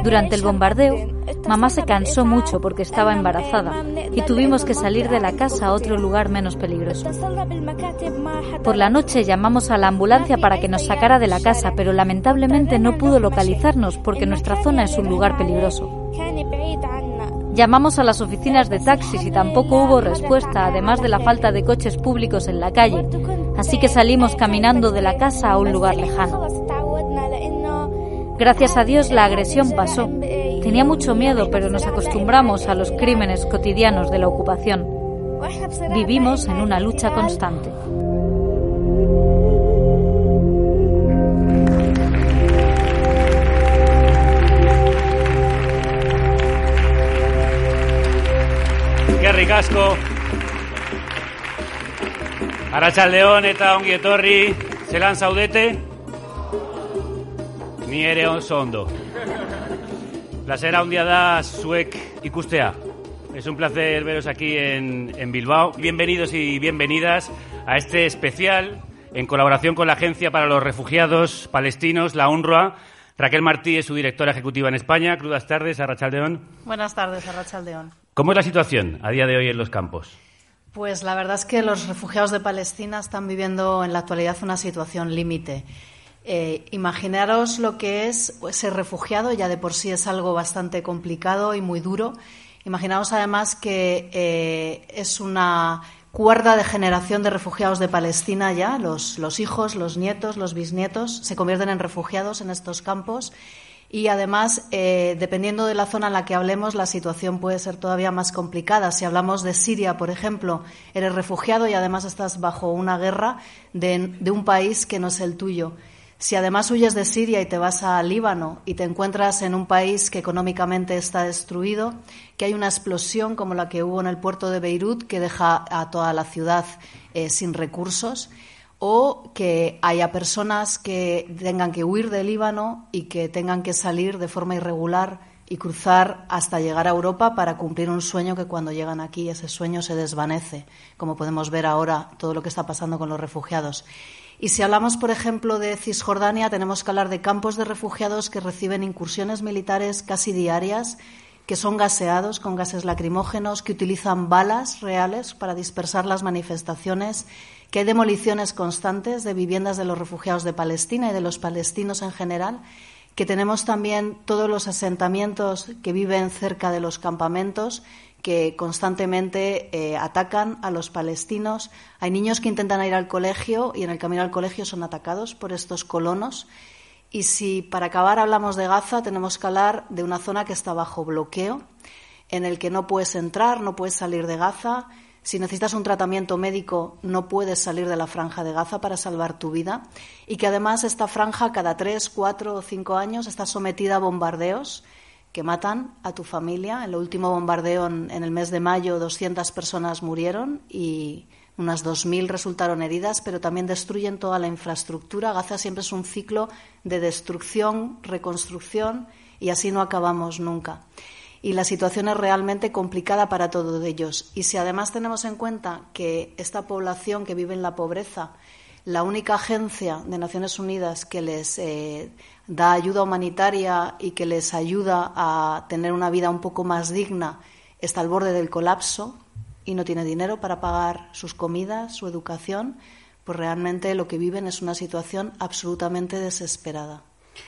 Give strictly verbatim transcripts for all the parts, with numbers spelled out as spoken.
Durante el bombardeo, mamá se cansó mucho porque estaba embarazada y tuvimos que salir de la casa a otro lugar menos peligroso. Por la noche llamamos a la ambulancia para que nos sacara de la casa, pero lamentablemente no pudo localizarnos porque nuestra zona es un lugar peligroso. Llamamos a las oficinas de taxis y tampoco hubo respuesta, además de la falta de coches públicos en la calle, así que salimos caminando de la casa a un lugar lejano. Gracias a Dios la agresión pasó. Tenía mucho miedo, pero nos acostumbramos a los crímenes cotidianos de la ocupación. Vivimos en una lucha constante. Qué ricasco. Arratsaldeon eta ongi etorri. Zelan zaudete? Ni ere oso ondo. Plazera handia da zuek ikustea. Es un placer veros aquí en, en Bilbao. Bienvenidos y bienvenidas a este especial en colaboración con la Agencia para los Refugiados Palestinos, la UNRWA. Raquel Martí es su directora ejecutiva en España. Crudas tardes, arratsaldeon. Buenas tardes, arratsaldeon. ¿Cómo es la situación a día de hoy en los campos? Pues la verdad es que los refugiados de Palestina están viviendo en la actualidad una situación límite. Eh, imaginaros lo que es ser refugiado, ya de por sí es algo bastante complicado y muy duro. Imaginaos además que eh, es una cuarta de generación de refugiados de Palestina ya, los, los hijos, los nietos, los bisnietos se convierten en refugiados en estos campos y además, eh, dependiendo de la zona en la que hablemos, la situación puede ser todavía más complicada. Si hablamos de Siria, por ejemplo, eres refugiado y además estás bajo una guerra de, de un país que no es el tuyo. Si además huyes de Siria y te vas a Líbano y te encuentras en un país que económicamente está destruido, que hay una explosión como la que hubo en el puerto de Beirut que deja a toda la ciudad eh, sin recursos, o que haya personas que tengan que huir de Líbano y que tengan que salir de forma irregular y cruzar hasta llegar a Europa para cumplir un sueño que cuando llegan aquí ese sueño se desvanece, como podemos ver ahora todo lo que está pasando con los refugiados. Y si hablamos, por ejemplo, de Cisjordania, tenemos que hablar de campos de refugiados que reciben incursiones militares casi diarias, que son gaseados con gases lacrimógenos, que utilizan balas reales para dispersar las manifestaciones, que hay demoliciones constantes de viviendas de los refugiados de Palestina y de los palestinos en general, que tenemos también todos los asentamientos que viven cerca de los campamentos, que constantemente eh, atacan a los palestinos. Hay niños que intentan ir al colegio y en el camino al colegio son atacados por estos colonos. Y si para acabar hablamos de Gaza, tenemos que hablar de una zona que está bajo bloqueo, en el que no puedes entrar, no puedes salir de Gaza. Si necesitas un tratamiento médico, no puedes salir de la franja de Gaza para salvar tu vida. Y que además esta franja cada tres, cuatro o cinco años está sometida a bombardeos que matan a tu familia. En el último bombardeo, en, en el mes de mayo, doscientas personas murieron y unas dos mil resultaron heridas, pero también destruyen toda la infraestructura. Gaza siempre es un ciclo de destrucción, reconstrucción, y así no acabamos nunca. Y la situación es realmente complicada para todos ellos. Y si además tenemos en cuenta que esta población que vive en la pobreza, la única agencia de Naciones Unidas que les eh, da ayuda humanitaria y que les ayuda a tener una vida un poco más digna está al borde del colapso y no tiene dinero para pagar sus comidas, su educación, pues realmente lo que viven es una situación absolutamente desesperada.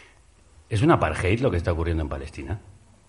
¿Es un apartheid lo que está ocurriendo en Palestina?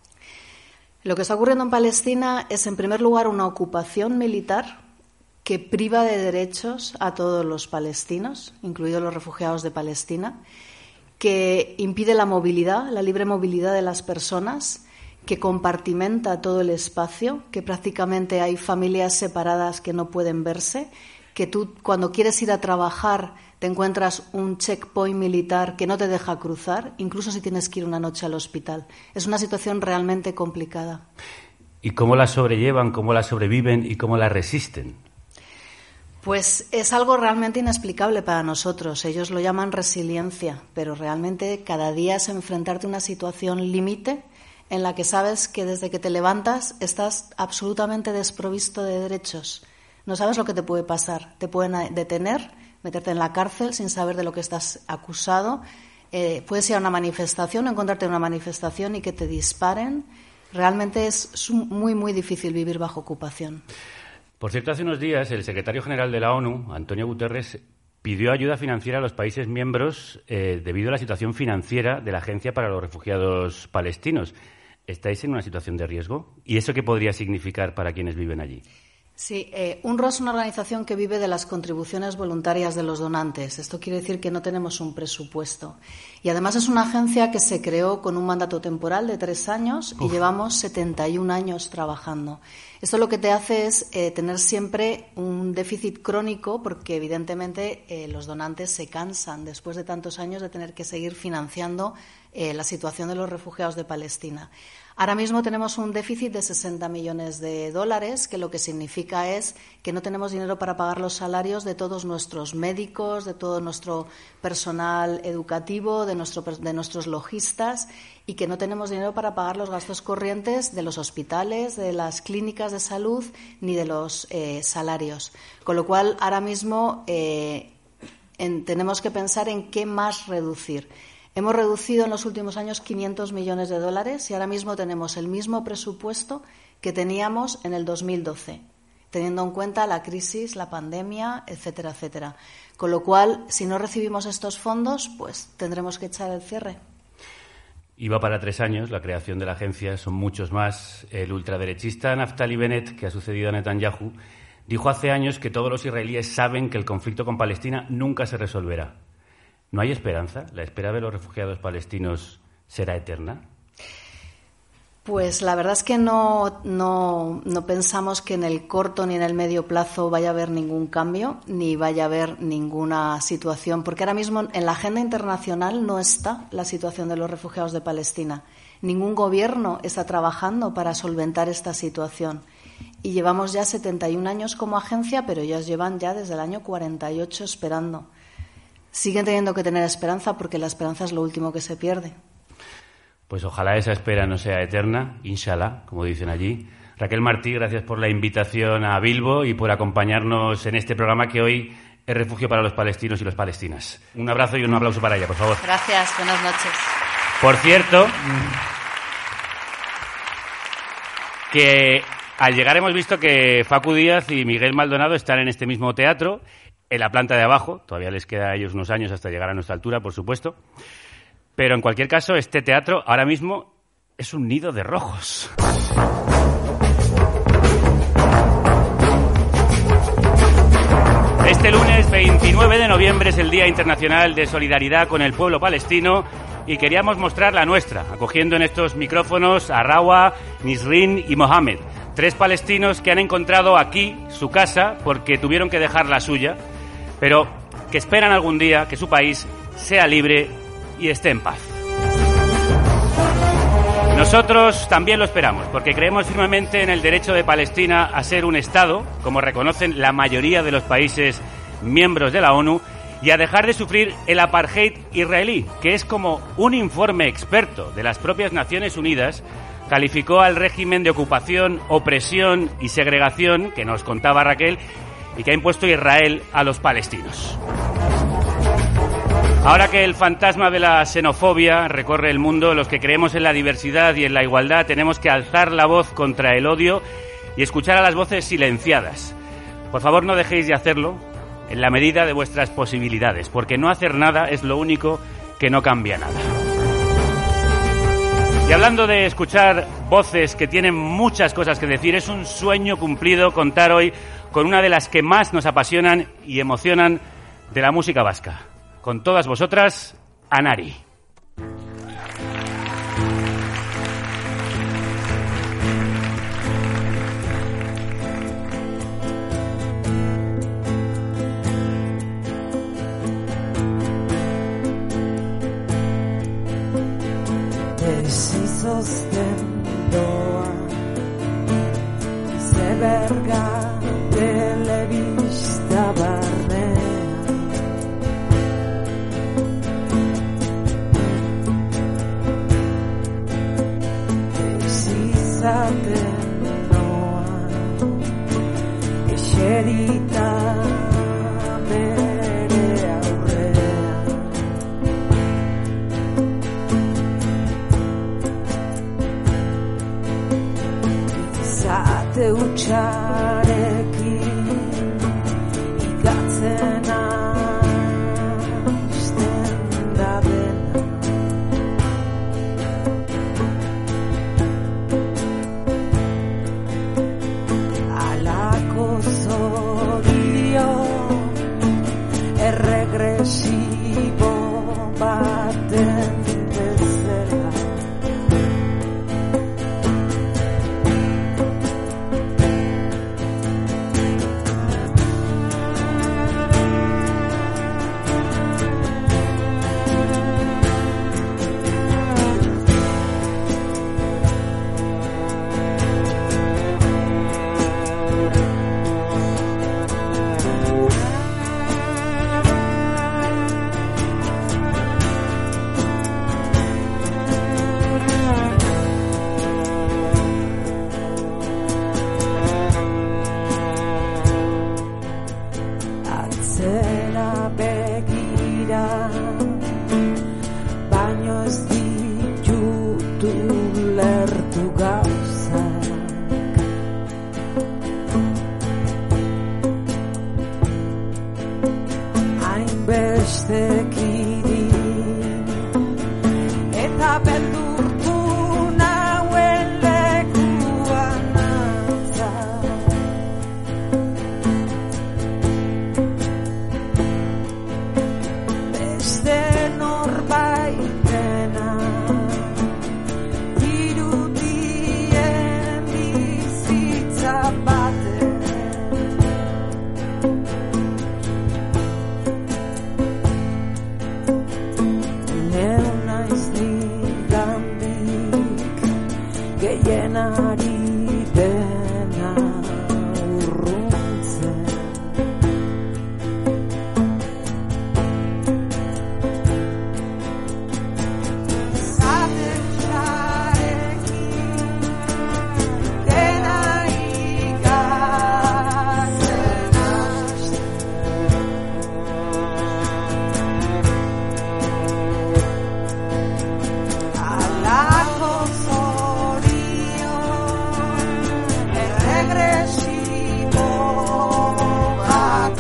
Lo que está ocurriendo en Palestina es, en primer lugar, una ocupación militar que priva de derechos a todos los palestinos, incluidos los refugiados de Palestina, que impide la movilidad, la libre movilidad de las personas, que compartimenta todo el espacio, que prácticamente hay familias separadas que no pueden verse, que tú cuando quieres ir a trabajar te encuentras un checkpoint militar que no te deja cruzar, incluso si tienes que ir una noche al hospital. Es una situación realmente complicada. ¿Y cómo la sobrellevan, cómo la sobreviven y cómo la resisten? Pues es algo realmente inexplicable para nosotros. Ellos lo llaman resiliencia, pero realmente cada día es enfrentarte a una situación límite en la que sabes que desde que te levantas estás absolutamente desprovisto de derechos. No sabes lo que te puede pasar. Te pueden detener, meterte en la cárcel sin saber de lo que estás acusado, Eh, puedes ir a una manifestación, encontrarte en una manifestación y que te disparen. Realmente es muy, muy difícil vivir bajo ocupación. Por cierto, hace unos días el secretario general de la ONU, Antonio Guterres, pidió ayuda financiera a los países miembros eh, debido a la situación financiera de la Agencia para los Refugiados Palestinos. ¿Estáis en una situación de riesgo? ¿Y eso qué podría significar para quienes viven allí? Sí, eh, UNRWA es una organización que vive de las contribuciones voluntarias de los donantes. Esto quiere decir que no tenemos un presupuesto. Y además es una agencia que se creó con un mandato temporal de tres años y Uf. llevamos setenta y un años trabajando. Esto lo que te hace es eh, tener siempre un déficit crónico porque evidentemente eh, los donantes se cansan después de tantos años de tener que seguir financiando eh, la situación de los refugiados de Palestina. Ahora mismo tenemos un déficit de sesenta millones de dólares, que lo que significa es que no tenemos dinero para pagar los salarios de todos nuestros médicos, de todo nuestro personal educativo, de, nuestro, de nuestros logistas, y que no tenemos dinero para pagar los gastos corrientes de los hospitales, de las clínicas de salud, ni de los eh, salarios. Con lo cual, ahora mismo eh, en, tenemos que pensar en qué más reducir. Hemos reducido en los últimos años quinientos millones de dólares y ahora mismo tenemos el mismo presupuesto que teníamos en el dos mil doce, teniendo en cuenta la crisis, la pandemia, etcétera, etcétera. Con lo cual, si no recibimos estos fondos, pues tendremos que echar el cierre. Y va para tres años la creación de la agencia, son muchos más. El ultraderechista Naftali Bennett, que ha sucedido a Netanyahu, dijo hace años que todos los israelíes saben que el conflicto con Palestina nunca se resolverá. ¿No hay esperanza? ¿La espera de los refugiados palestinos será eterna? Pues la verdad es que no, no, no pensamos que en el corto ni en el medio plazo vaya a haber ningún cambio, ni vaya a haber ninguna situación, porque ahora mismo en la agenda internacional no está la situación de los refugiados de Palestina. Ningún gobierno está trabajando para solventar esta situación. Y llevamos ya setenta y un años como agencia, pero ellos llevan ya desde el año cuarenta y ocho esperando. Siguen teniendo que tener esperanza porque la esperanza es lo último que se pierde. Pues ojalá esa espera no sea eterna, inshallah, como dicen allí. Raquel Martí, gracias por la invitación a Bilbo y por acompañarnos en este programa que hoy es refugio para los palestinos y las palestinas. Un abrazo y un aplauso para ella, por favor. Gracias, buenas noches. Por cierto, que al llegar hemos visto que Facu Díaz y Miguel Maldonado están en este mismo teatro, en la planta de abajo. Todavía les queda a ellos unos años hasta llegar a nuestra altura, por supuesto. Pero en cualquier caso, este teatro ahora mismo es un nido de rojos. Este lunes veintinueve de noviembre es el Día Internacional de Solidaridad con el Pueblo Palestino y queríamos mostrar la nuestra, acogiendo en estos micrófonos a Rawa, Nisrin y Mohamed, tres palestinos que han encontrado aquí su casa porque tuvieron que dejar la suya, pero que esperan algún día que su país sea libre y esté en paz. Nosotros también lo esperamos, porque creemos firmemente en el derecho de Palestina a ser un Estado, como reconocen la mayoría de los países miembros de la ONU, y a dejar de sufrir el apartheid israelí, que es como un informe experto de las propias Naciones Unidas calificó al régimen de ocupación, opresión y segregación que nos contaba Raquel y que ha impuesto Israel a los palestinos. Ahora que el fantasma de la xenofobia recorre el mundo, los que creemos en la diversidad y en la igualdad tenemos que alzar la voz contra el odio y escuchar a las voces silenciadas. Por favor, no dejéis de hacerlo en la medida de vuestras posibilidades, porque no hacer nada es lo único que no cambia nada. Y hablando de escuchar voces que tienen muchas cosas que decir, es un sueño cumplido contar hoy con una de las que más nos apasionan y emocionan de la música vasca. Con todas vosotras, Anari. Desizozten doa Zeberga telebista barnean Desizaten doa Eserita bere aurrean Arte hutsarekin ikatzen hasten da dena. Alako zorion erregresibo baten bezala. Atzera begira, baino ez ditut ulertu gauzak. Hainbeste kirin eta beldurtu nauen lekuan natza. Beste norbaitena dirudien bizitza baten. Neu naiz nigandik gehien ari dena urruntzen. Zaten txarekin dena ikatzen hasten. Alako zorion erregresibo bat.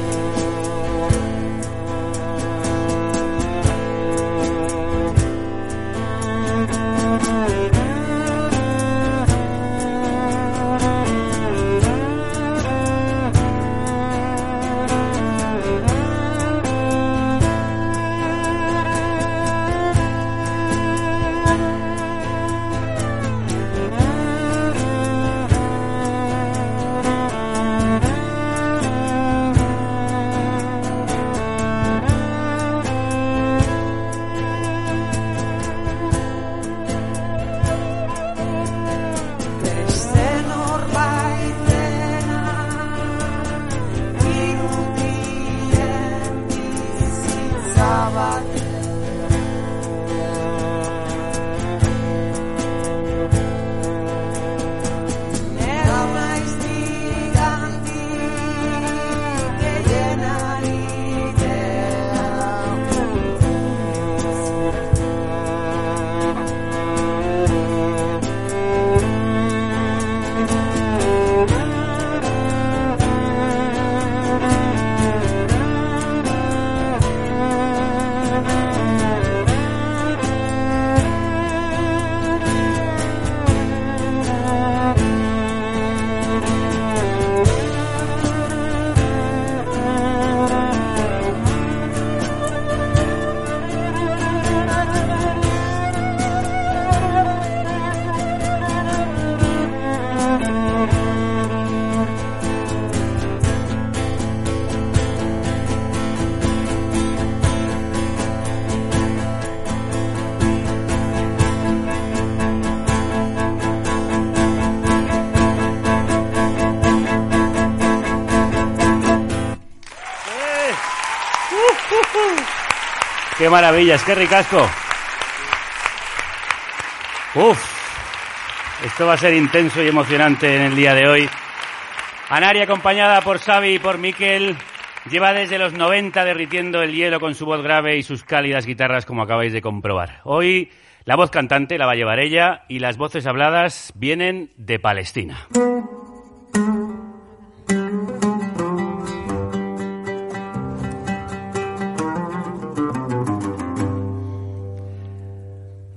Beste norbaitena dirudien bizitza baten. Neu naiz nigandik gehien ari dena ¡Qué maravilla! Es que ricasco. Uf, esto va a ser intenso y emocionante en el día de hoy. Anari, acompañada por Xavi y por Mikel, lleva desde los noventa derritiendo el hielo con su voz grave y sus cálidas guitarras, como acabáis de comprobar. Hoy la voz cantante la va a llevar ella y las voces habladas vienen de Palestina.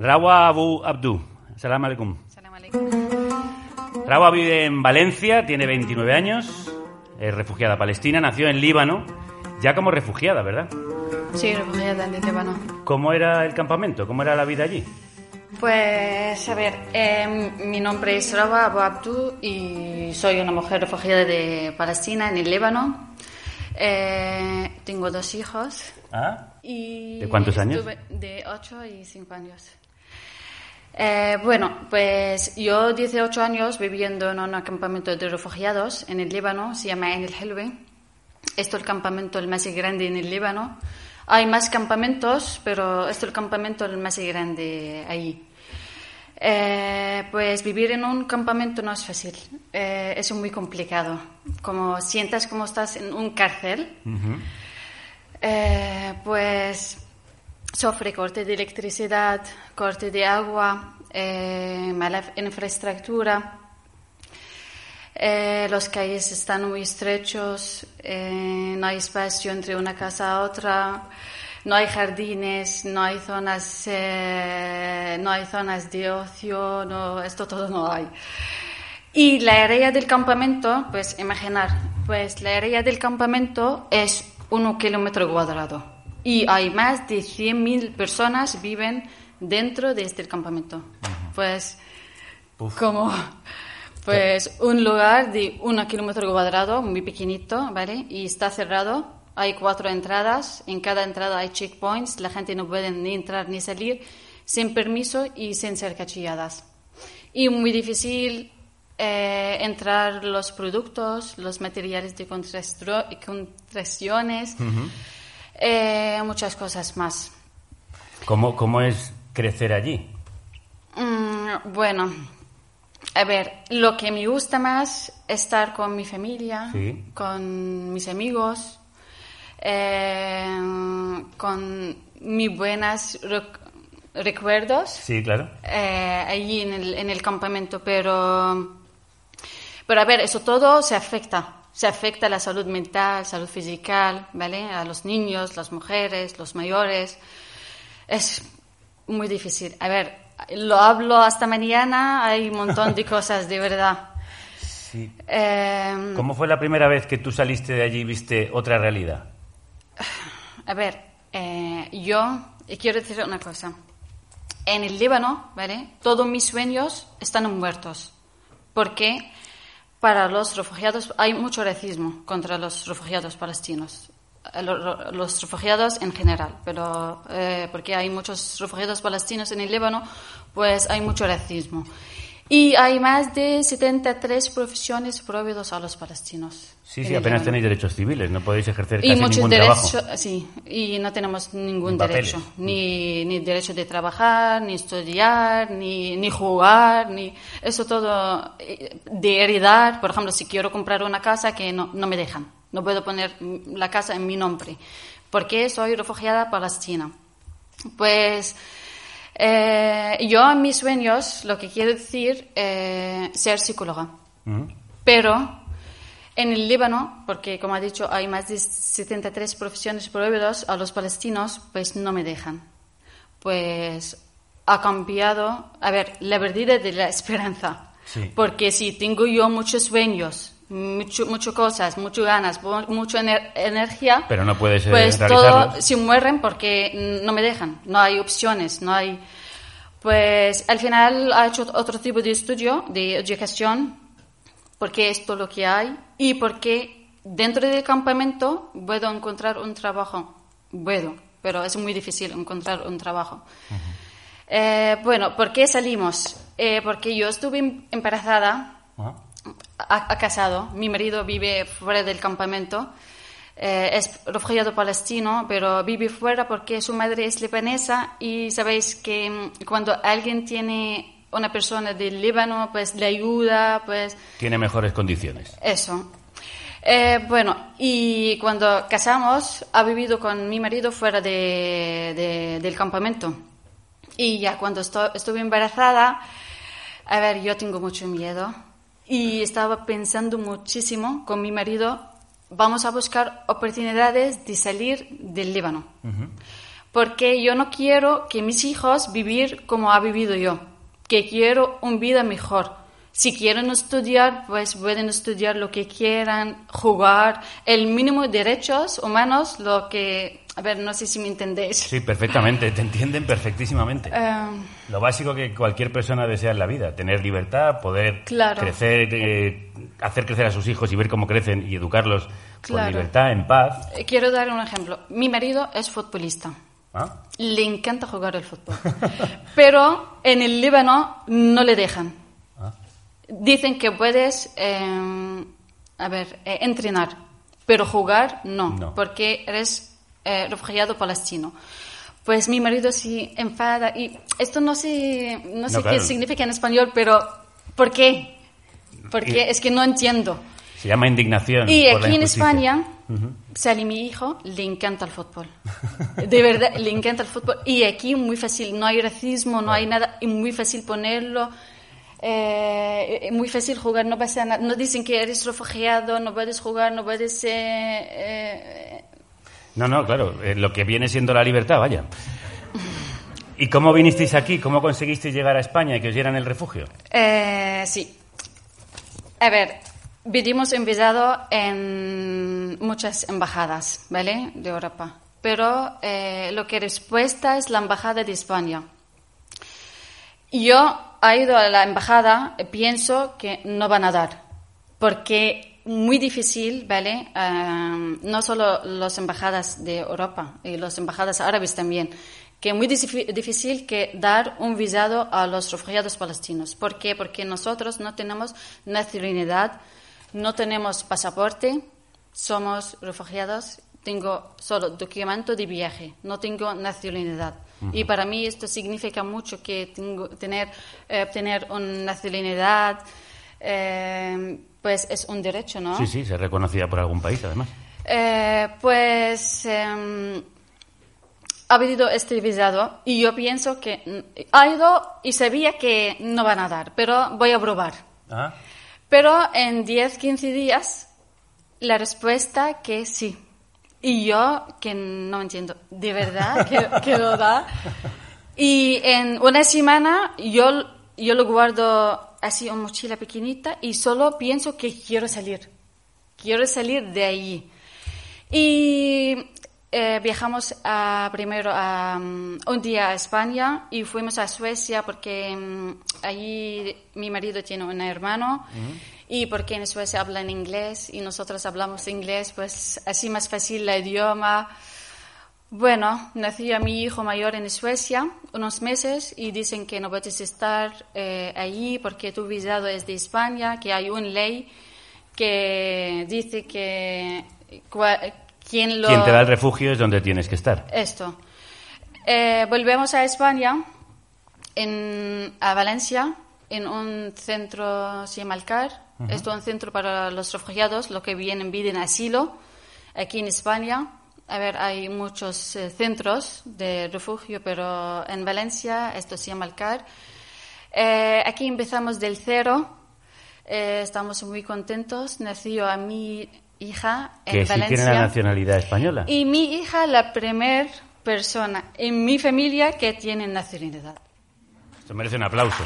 Rawa Abu Abdu. Salam alaikum. Salam alaikum. Rawa vive en Valencia, tiene veintinueve años, es refugiada palestina, nació en Líbano, ya como refugiada, ¿verdad? Sí, refugiada en el Líbano. ¿Cómo era el campamento? ¿Cómo era la vida allí? Pues, a ver, eh, mi nombre es Rawa Abu Abdu y soy una mujer refugiada de Palestina en el Líbano. Eh, tengo dos hijos. ¿Ah? Y ¿De cuántos años? estuve de ocho y cinco años. Eh, bueno, pues yo dieciocho años viviendo en un campamento de refugiados en el Líbano, se llama Ain el-Hilwi. Esto es el campamento el más grande en el Líbano. Hay más campamentos, pero esto es el campamento el más grande ahí. Eh, pues vivir en un campamento no es fácil, eh, es muy complicado. Como sientas como estás en un cárcel, Uh-huh. eh, pues sufre corte de electricidad, corte de agua, eh, mala infraestructura. Eh, los calles están muy estrechos, eh, no hay espacio entre una casa a otra, no hay jardines, no hay zonas, eh, no hay zonas de ocio, no, esto todo no hay. Y la área del campamento, pues imaginar, pues la área del campamento es un kilómetro cuadrado y hay más de cien mil personas viven dentro de este campamento. Pues Uf. como pues un lugar de un kilómetro cuadrado muy pequeñito, ¿vale? Y está cerrado. Hay cuatro entradas, en cada entrada hay checkpoints, la gente no puede ni entrar ni salir sin permiso y sin ser cachilladas. Y muy difícil eh, entrar los productos, los materiales de contrastro- contracciones, Uh-huh. eh, muchas cosas más. ¿Cómo, ¿Cómo es crecer allí? Mm, bueno, a ver, lo que me gusta más es estar con mi familia, Sí. con mis amigos, eh, con mis buenos rec- recuerdos Sí, claro. eh, allí en el, en el campamento, pero, pero a ver, eso todo se afecta. Se afecta a la salud mental, salud física, ¿vale? A los niños, las mujeres, los mayores. Es muy difícil. A ver, lo hablo hasta mañana, hay un montón de cosas, de verdad. Sí. Eh, ¿Cómo fue la primera vez que tú saliste de allí y viste otra realidad? A ver, eh, yo quiero decir una cosa. En el Líbano, ¿vale? Todos mis sueños están muertos. Porque para los refugiados hay mucho racismo contra los refugiados palestinos. Eh, lo- lo- Los refugiados en general, pero eh, porque hay muchos refugiados palestinos en el Líbano, pues hay mucho racismo. Y hay más de setenta y tres profesiones prohibidas a los palestinos. Sí, en sí, el apenas Líbano. tenéis derechos civiles, no podéis ejercer Y casi muchos ningún derechos, trabajo. sí, y no tenemos ningún Ni papeles. derecho, ni, ni derecho de trabajar, ni estudiar, ni, ni jugar, ni eso todo eh, de heredar. Por ejemplo, si quiero comprar una casa, que no, no me dejan, no puedo poner la casa en mi nombre, porque soy refugiada palestina. Pues eh, yo en mis sueños, lo que quiero decir, eh, ser psicóloga. Ujú. Pero en el Líbano, porque como ha dicho, hay más de setenta y tres profesiones prohibidas a los palestinos, pues no me dejan. Pues ha cambiado, a ver, la pérdida de la esperanza. Sí. Porque si tengo yo muchos sueños, mucho, muchas cosas, muchas ganas, mu- mucha ener- energía, Pero no puedes eh, pues realizarlos. todos se mueren porque no me dejan, no hay opciones, no hay... Pues al final ha hecho otro tipo de estudio, de educación, porque esto es lo que hay y porque dentro del campamento puedo encontrar un trabajo. Puedo, pero es muy difícil encontrar un trabajo. Eh, bueno, ¿por qué salimos? Eh, porque yo estuve em- embarazada, Ah. ha, ha casado, mi marido vive fuera del campamento, eh, es refugiado palestino, pero vive fuera porque su madre es libanesa y sabéis que mm, cuando alguien tiene una persona del Líbano, pues le ayuda, pues Tiene mejores condiciones. eso. Eh, bueno, y cuando casamos, ha vivido con mi marido fuera de, de- del campamento. Y ya cuando esto- estuve embarazada, a ver, yo tengo mucho miedo. Y estaba pensando muchísimo con mi marido, vamos a buscar oportunidades de salir del Líbano. Porque yo no quiero que mis hijos vivir como ha vivido yo, que quiero una vida mejor. Si quieren estudiar, pues pueden estudiar lo que quieran, jugar, el mínimo de derechos humanos, lo que... A ver, no sé si me entendéis. Sí, perfectamente, te entienden perfectísimamente. Um, Lo básico que cualquier persona desea en la vida, tener libertad, poder Claro. crecer, eh, hacer crecer a sus hijos y ver cómo crecen y educarlos con Claro. libertad, en paz. Quiero dar un ejemplo. Mi marido es futbolista. ¿Ah? Le encanta jugar al fútbol. Pero en el Líbano no le dejan. Ah. Dicen que puedes, eh, a ver, eh, entrenar, pero jugar no, No. porque eres eh, refugiado palestino. Pues mi marido sí enfada y esto no sé, no sé No, claro. qué significa en español, pero ¿por qué? Porque Y- es que no entiendo. Se llama indignación. Y por la aquí en injusticia. España, Ujú. sale mi hijo, le encanta el fútbol. De verdad, le encanta el fútbol. Y aquí muy fácil, no hay racismo, no hay nada, y muy fácil ponerlo, eh, muy fácil jugar, no pasa nada. No dicen que eres refugiado, no puedes jugar, no puedes... Eh, eh, No, no, claro, eh, lo que viene siendo la libertad, vaya. ¿Y cómo vinisteis aquí? ¿Cómo conseguisteis llegar a España y que os dieran el refugio? eh, sí. A ver, vinimos enviados en muchas embajadas, ¿vale? De Europa. Pero eh, lo que respuesta es la embajada de España. Yo he ido a la embajada, pienso que no van a dar, porque muy difícil, ¿vale? Um, no solo las embajadas de Europa y las embajadas árabes también, que es muy dif- difícil que dar un visado a los refugiados palestinos. ¿Por qué? Porque nosotros no tenemos nacionalidad, no tenemos pasaporte, somos refugiados, tengo solo documento de viaje, no tengo nacionalidad. Uh-huh. Y para mí esto significa mucho que tengo tener eh, obtener una nacionalidad, eh, pues es un derecho, ¿no? Sí, sí, se reconocida por algún país, además. Eh, pues eh, ha habido este visado y yo pienso que ha ido y sabía que no van a dar, pero voy a probar. Ah. Pero en diez, quince días la respuesta que sí. Y yo que no entiendo, ¿de verdad que, que lo da? Y en una semana yo, yo lo guardo así en mochila pequeñita y solo pienso que quiero salir. Quiero salir de allí. Y eh, viajamos a, primero a, um, un día a España y fuimos a Suecia porque um, allí mi marido tiene un hermano. Uh-huh. Y porque en Suecia hablan inglés y nosotros hablamos inglés, pues así más fácil el idioma. Bueno, nació mi hijo mayor en Suecia unos meses y dicen que no puedes estar eh, allí porque tu visado es de España, que hay una ley que dice que cua, quien lo... Quien te da el refugio es donde tienes que estar. Esto. Eh, volvemos a España, en, a Valencia, en un centro, se llama Alcar. Uh-huh. Esto es un centro para los refugiados, los que vienen, piden asilo aquí en España. A ver, hay muchos eh, centros de refugio, pero en Valencia esto se llama Alcar. Eh, aquí empezamos del cero, eh, estamos muy contentos. Nació a mi hija en que Valencia. Que sí tiene la nacionalidad española. Y mi hija, la primera persona en mi familia que tiene nacionalidad. Esto merece un aplauso.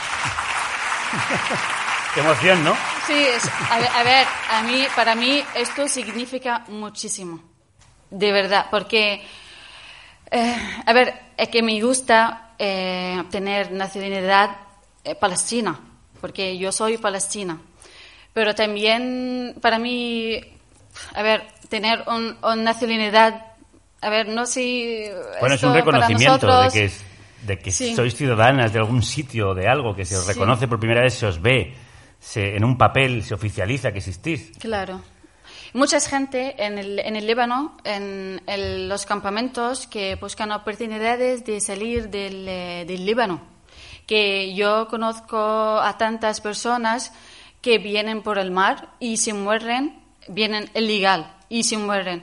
Qué emoción, ¿no? Sí, es, a, ver, a ver, a mí, para mí esto significa muchísimo, de verdad, porque, eh, a ver, es que me gusta eh, tener nacionalidad eh, palestina, porque yo soy palestina, pero también para mí, a ver, tener un, una nacionalidad, a ver, no sé... Bueno, esto es un reconocimiento nosotros, de que, es, de que sí. sois ciudadanas de algún sitio, de algo, que se os Sí. reconoce por primera vez, se os ve. Se, en un papel se oficializa que existís. Claro. Mucha gente en el, en el Líbano, en el, los campamentos, que buscan oportunidades de salir del, eh, del Líbano. Que yo conozco a tantas personas que vienen por el mar y se mueren, vienen ilegal y se mueren.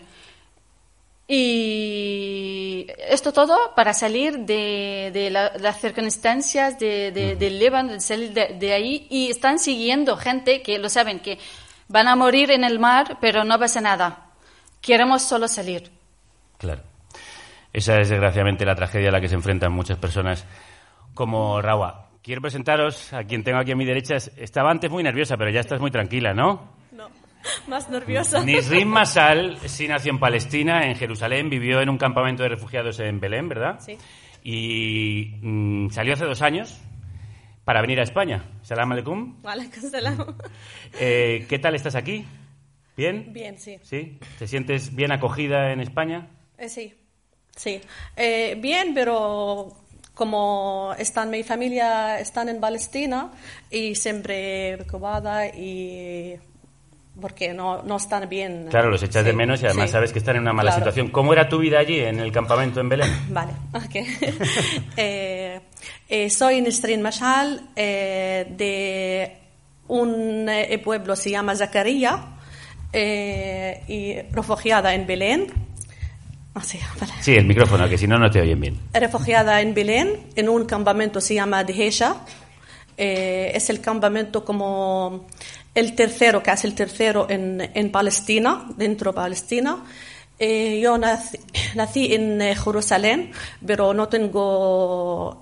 Y esto todo para salir de, de la, las circunstancias de, de, uh-huh. del Líbano, de salir de, de ahí, y están siguiendo gente que lo saben, que van a morir en el mar, pero no pasa nada. Queremos solo salir. Claro. Esa es desgraciadamente la tragedia a la que se enfrentan muchas personas como Rawa. Quiero presentaros a quien tengo aquí a mi derecha. Estaba antes muy nerviosa, pero ya estás muy tranquila, ¿no? No, más nerviosa. Nisrin Masal sí nació en Palestina, en Jerusalén, vivió en un campamento de refugiados en Belén, ¿verdad? Sí. Y mmm, salió hace dos años para venir a España. Salam aleikum. Alaikum salam. Eh, ¿Qué tal estás aquí? ¿Bien? Bien, sí. ¿Sí? ¿Te sientes bien acogida en España? Eh, sí, sí. Eh, bien, pero como están mi familia están en Palestina y siempre preocupada y porque no, no están bien. Claro, los echas Sí, de menos y además sí. sabes que están en una mala Claro. situación. ¿Cómo era tu vida allí en el campamento en Belén? Vale, ok. eh, eh, soy Nisrin Mashal eh, de un eh, pueblo se llama Zacarías eh, y refugiada en Belén. Ah, sí, vale. Sí, el micrófono, que si no, no te oyen bien. Refugiada en Belén, en un campamento se llama Dheisha. Eh, es el campamento como el tercero, casi el tercero en, en Palestina, dentro de Palestina. Eh, yo nací, nací en eh, Jerusalén, pero no tengo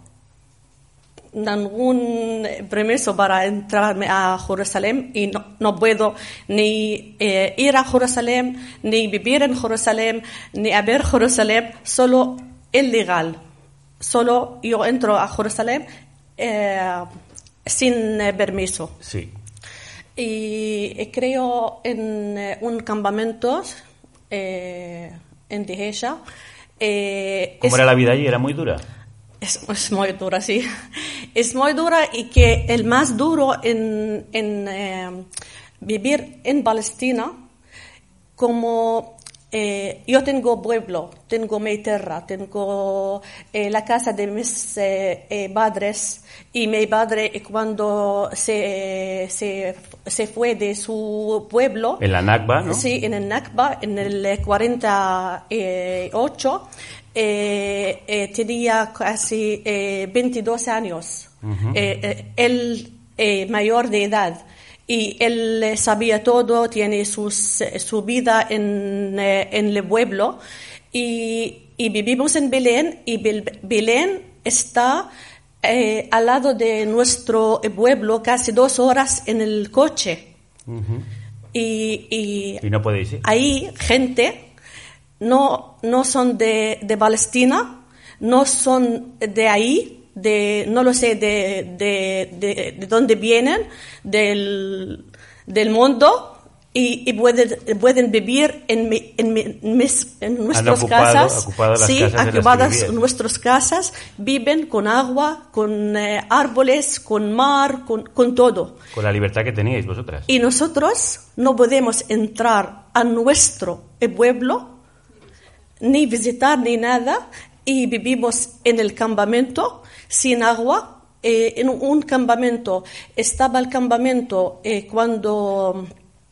ningún permiso para entrarme a Jerusalén y no, no puedo ni eh, ir a Jerusalén, ni vivir en Jerusalén, ni a ver Jerusalén, solo ilegal. Solo yo entro a Jerusalén eh, sin eh, permiso. Sí. Y eh, creo en eh, un campamento eh, en Dheisha. Eh, ¿Cómo es- era la vida allí? ¿Era muy dura? es, es muy dura, sí. Es muy dura y que el más duro en, en eh, vivir en Palestina, como eh, yo tengo pueblo, tengo mi tierra, tengo eh, la casa de mis eh, eh, padres y mi padre eh, cuando se, se, se fue de su pueblo. En la Nakba, ¿no? Sí, en el Nakba, en el cuarenta y ocho, eh, eh, tenía casi eh, veintidós años. Eh, eh, él eh, mayor de edad. Y él eh, sabía todo, tiene sus, eh, su vida en, eh, en el pueblo. Y, y vivimos en Belén, y Bel- Belén está eh, al lado de nuestro pueblo, casi dos horas en el coche. Y, y Y no podéis ir. ahí gente no, no son de, de Palestina, no son de ahí, de, no lo sé de, de, de, de dónde vienen, del, del mundo, y, y pueden, pueden vivir en, mi- en, mi- en mis- en nuestras ocupado- casas. ocupado las sí, casas en las que ocupadas vivían. nuestras casas, viven con agua, con eh, árboles, con mar, con, con todo. Con la libertad que teníais vosotras. Y nosotros no podemos entrar a nuestro pueblo, ni visitar ni nada, y vivimos en el campamento sin agua. Eh, en un campamento, estaba el campamento eh, cuando,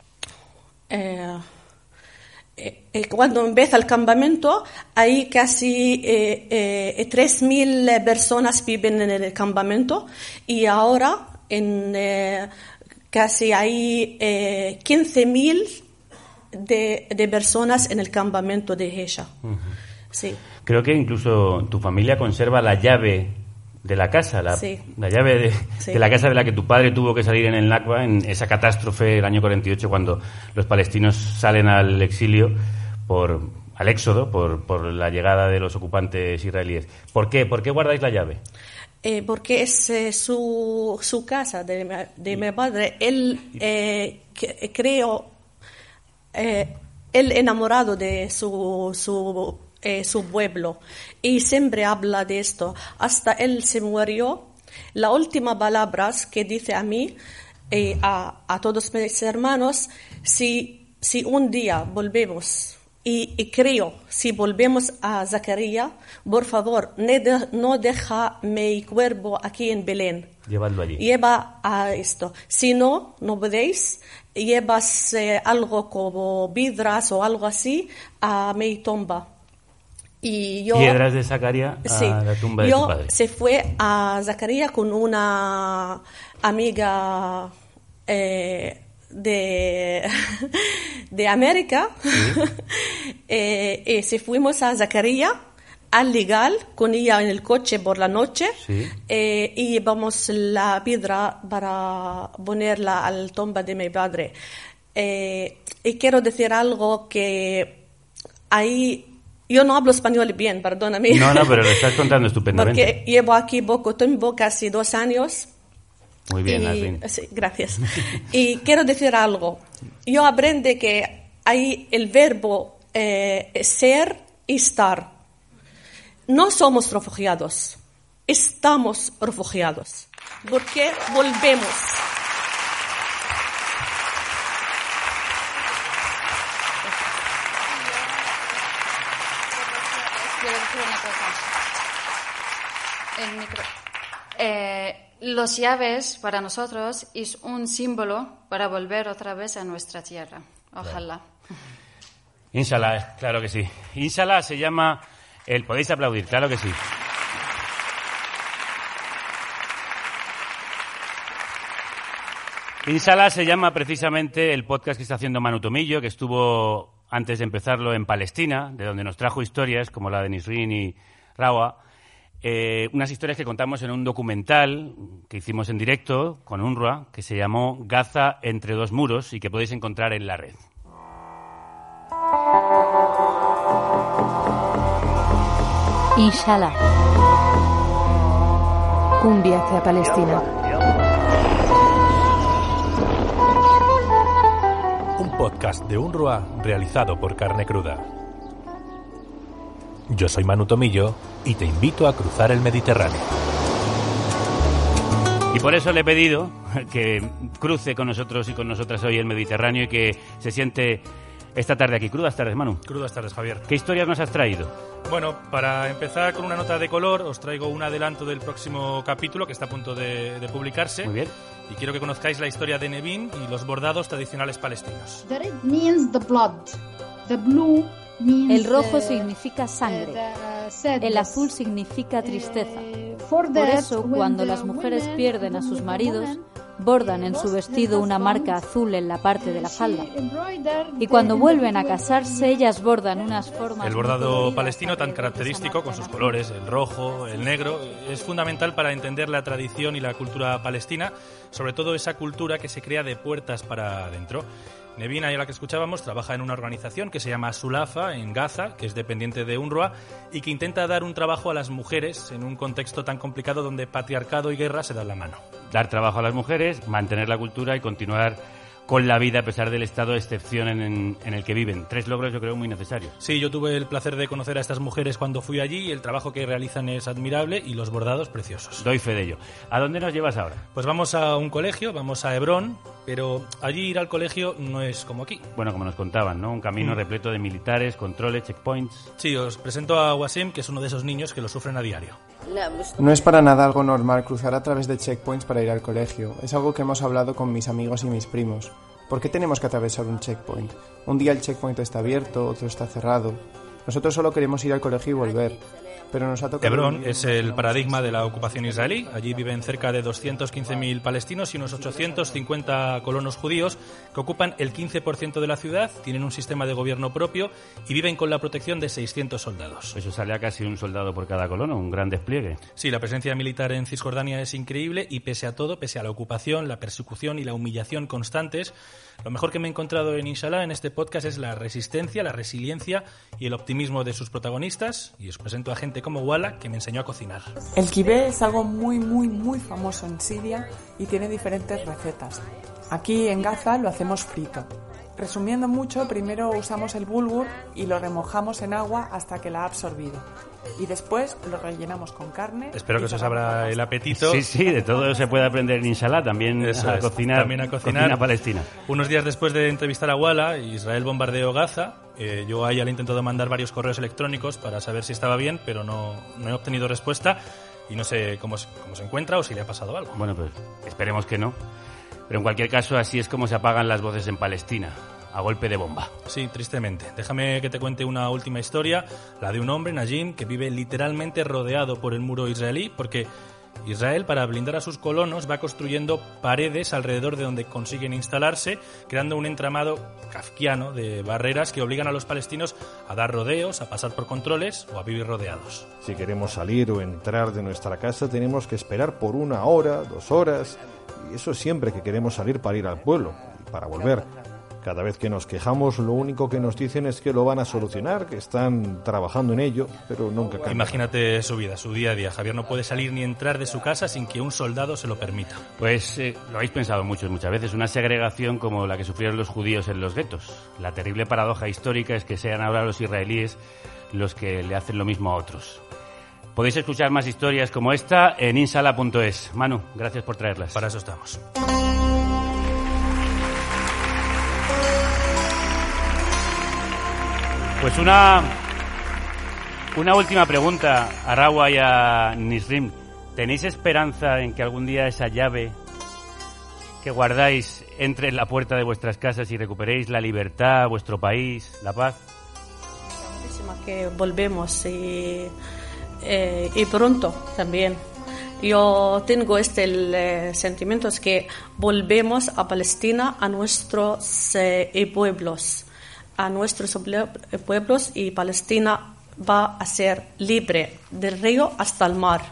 eh, eh, eh, cuando empieza el campamento, hay casi eh, eh, tres mil personas viven en el campamento, y ahora en, eh, casi hay eh, quince mil de, de personas en el campamento de Dheisha. Sí. Creo que incluso tu familia conserva la llave de la casa, la, Sí. la llave de, Sí. de la casa de la que tu padre tuvo que salir en el Nakba, en esa catástrofe del año cuarenta y ocho, cuando los palestinos salen al exilio, por al éxodo, por, por la llegada de los ocupantes israelíes. ¿Por qué? ¿Por qué guardáis la llave? Eh, porque es eh, su, su casa de, mi- de mi padre. Él eh, que- creo, eh, él enamorado de su, su, eh, su pueblo, y siempre habla de esto. Hasta él se murió. La última palabras que dice a mí, eh, a, a todos mis hermanos, si, si un día volvemos, y, y creo, si volvemos a Zacarías, por favor, ne de- no deja mi cuerpo aquí en Belén. Llevadlo allí. Lleva a esto. Si no, no podéis, llevas eh, algo como vidras o algo así a mi tumba. Y yo, Piedras de Zacarías a sí, la tumba de yo tu padre. se fue a Zacarías con una amiga eh, de, de América. eh, y se fuimos a Zacarías ilegal con ella en el coche por la noche. Sí. Eh, y llevamos la piedra para ponerla al tumba de mi padre. Eh, y quiero decir algo que ahí yo no hablo español bien, perdóname. No, no, pero lo estás contando estupendamente. Porque llevo aquí poco tiempo, casi dos años. Muy bien, y, Nasrin. sí, gracias. Y quiero decir algo. Yo aprendí que hay el verbo eh, ser y estar. No somos refugiados, estamos refugiados, porque volvemos. Quiero decir una cosa. El micro. Eh, los llaves para nosotros es un símbolo para volver otra vez a nuestra tierra. Ojalá. Inshallah, claro que sí. Inshallah se llama... El podéis aplaudir, claro que sí. Inshallah se llama precisamente el podcast que está haciendo Manu Tomillo, que estuvo antes de empezarlo en Palestina, de donde nos trajo historias como la de Nisrin y Rawa. Eh, unas historias que contamos en un documental que hicimos en directo con UNRWA, que se llamó Gaza entre dos muros y que podéis encontrar en la red. Inshallah. Un viaje a Palestina. Un podcast de UNRWA realizado por Carne Cruda. Yo soy Manu Tomillo y te invito a cruzar el Mediterráneo. Y por eso le he pedido que cruce con nosotros y con nosotras hoy el Mediterráneo y que se siente esta tarde aquí. Crudas tardes, Manu. Crudas tardes, Javier. ¿Qué historias nos has traído? Bueno, para empezar con una nota de color, os traigo un adelanto del próximo capítulo que está a punto de, de publicarse. Muy bien. Y quiero que conozcáis la historia de Nevin y los bordados tradicionales palestinos. The red means the blood. The blue means El rojo the- significa sangre. the sadness. El azul significa tristeza. Eh, for Por that, eso, when cuando the las mujeres women- pierden a sus when maridos, women bordan en su lost vestido their una marca husbands, azul en la parte de la falda. she embroidered Y cuando the vuelven a individual casarse, ellas bordan unas formas. El muy bordado coloridas palestino tan alrededor de esa característico marca con sus azul. colores, el rojo, el negro, es fundamental para entender la tradición y la cultura palestina, sobre todo esa cultura que se crea de puertas para adentro. Nevin, ahí a la que escuchábamos, trabaja en una organización que se llama Sulafa, en Gaza, que es dependiente de UNRWA, y que intenta dar un trabajo a las mujeres en un contexto tan complicado donde patriarcado y guerra se dan la mano. Dar trabajo a las mujeres, mantener la cultura y continuar con la vida a pesar del estado de excepción en, en, en el que viven. Tres logros yo creo muy necesarios. Sí, yo tuve el placer de conocer a estas mujeres cuando fui allí y el trabajo que realizan es admirable y los bordados preciosos. Doy fe de ello. ¿A dónde nos llevas ahora? Pues vamos a un colegio, vamos a Hebrón, pero allí ir al colegio no es como aquí. Bueno, como nos contaban, ¿no? Un camino Mm. repleto de militares, controles, checkpoints. Sí, os presento a Wasim, que es uno de esos niños que lo sufren a diario. No es para nada algo normal cruzar a través de checkpoints para ir al colegio. Es algo que hemos hablado con mis amigos y mis primos. ¿Por qué tenemos que atravesar un checkpoint? Un día el checkpoint está abierto, otro está cerrado. Nosotros solo queremos ir al colegio y volver. Pero nos ha tocado... Hebrón es el paradigma de la ocupación israelí. Allí viven cerca de doscientos quince mil palestinos y unos ochocientos cincuenta colonos judíos que ocupan el quince por ciento de la ciudad, tienen un sistema de gobierno propio y viven con la protección de seiscientos soldados. Eso sale a casi un soldado por cada colono, un gran despliegue. Sí, la presencia militar en Cisjordania es increíble y pese a todo, pese a la ocupación, la persecución y la humillación constantes, lo mejor que me he encontrado en Inshallah en este podcast es la resistencia, la resiliencia y el optimismo de sus protagonistas. Y os presento a gente como Wala, que me enseñó a cocinar. El kibé es algo muy, muy, muy famoso en Siria y tiene diferentes recetas. Aquí en Gaza lo hacemos frito. Resumiendo mucho, primero usamos el bulgur y lo remojamos en agua hasta que la ha absorbido. Y después lo rellenamos con carne. Espero que y os tomamos abra la el pasta. apetito. Sí, sí, de todo se puede aprender en Inshallah, también Eso a es, cocinar, también a cocinar. cocina palestina. Unos días después de entrevistar a Wala, Israel bombardeó Gaza. Eh, yo a ella le he intentado mandar varios correos electrónicos para saber si estaba bien, pero no, no he obtenido respuesta y no sé cómo, se- cómo se encuentra o si le ha pasado algo. Bueno, pues esperemos que no. Pero en cualquier caso, así es como se apagan las voces en Palestina, a golpe de bomba. Sí, tristemente. Déjame que te cuente una última historia, la de un hombre, Najim, que vive literalmente rodeado por el muro israelí, porque Israel, para blindar a sus colonos, va construyendo paredes alrededor de donde consiguen instalarse, creando un entramado kafkiano de barreras que obligan a los palestinos a dar rodeos, a pasar por controles o a vivir rodeados. Si queremos salir o entrar de nuestra casa, tenemos que esperar por una hora, dos horas, y eso siempre que queremos salir para ir al pueblo y para volver. Cada vez que nos quejamos, lo único que nos dicen es que lo van a solucionar, que están trabajando en ello, pero nunca cambian. Imagínate su vida, su día a día. Javier no puede salir ni entrar de su casa sin que un soldado se lo permita. Pues eh, lo habéis pensado muchos, muchas veces, una segregación como la que sufrieron los judíos en los guetos. La terrible paradoja histórica es que sean ahora los israelíes los que le hacen lo mismo a otros. Podéis escuchar más historias como esta en insala punto es. Manu, gracias por traerlas. Para eso estamos. Pues una, una última pregunta a Rawa y a Nisrim. ¿Tenéis esperanza en que algún día esa llave que guardáis entre en la puerta de vuestras casas y recuperéis la libertad, vuestro país, la paz? Que volvemos y, eh, y pronto también. Yo tengo este el, eh, sentimiento es que volvemos a Palestina, a nuestros eh, pueblos. a nuestros pueblos y Palestina va a ser libre del río hasta el mar.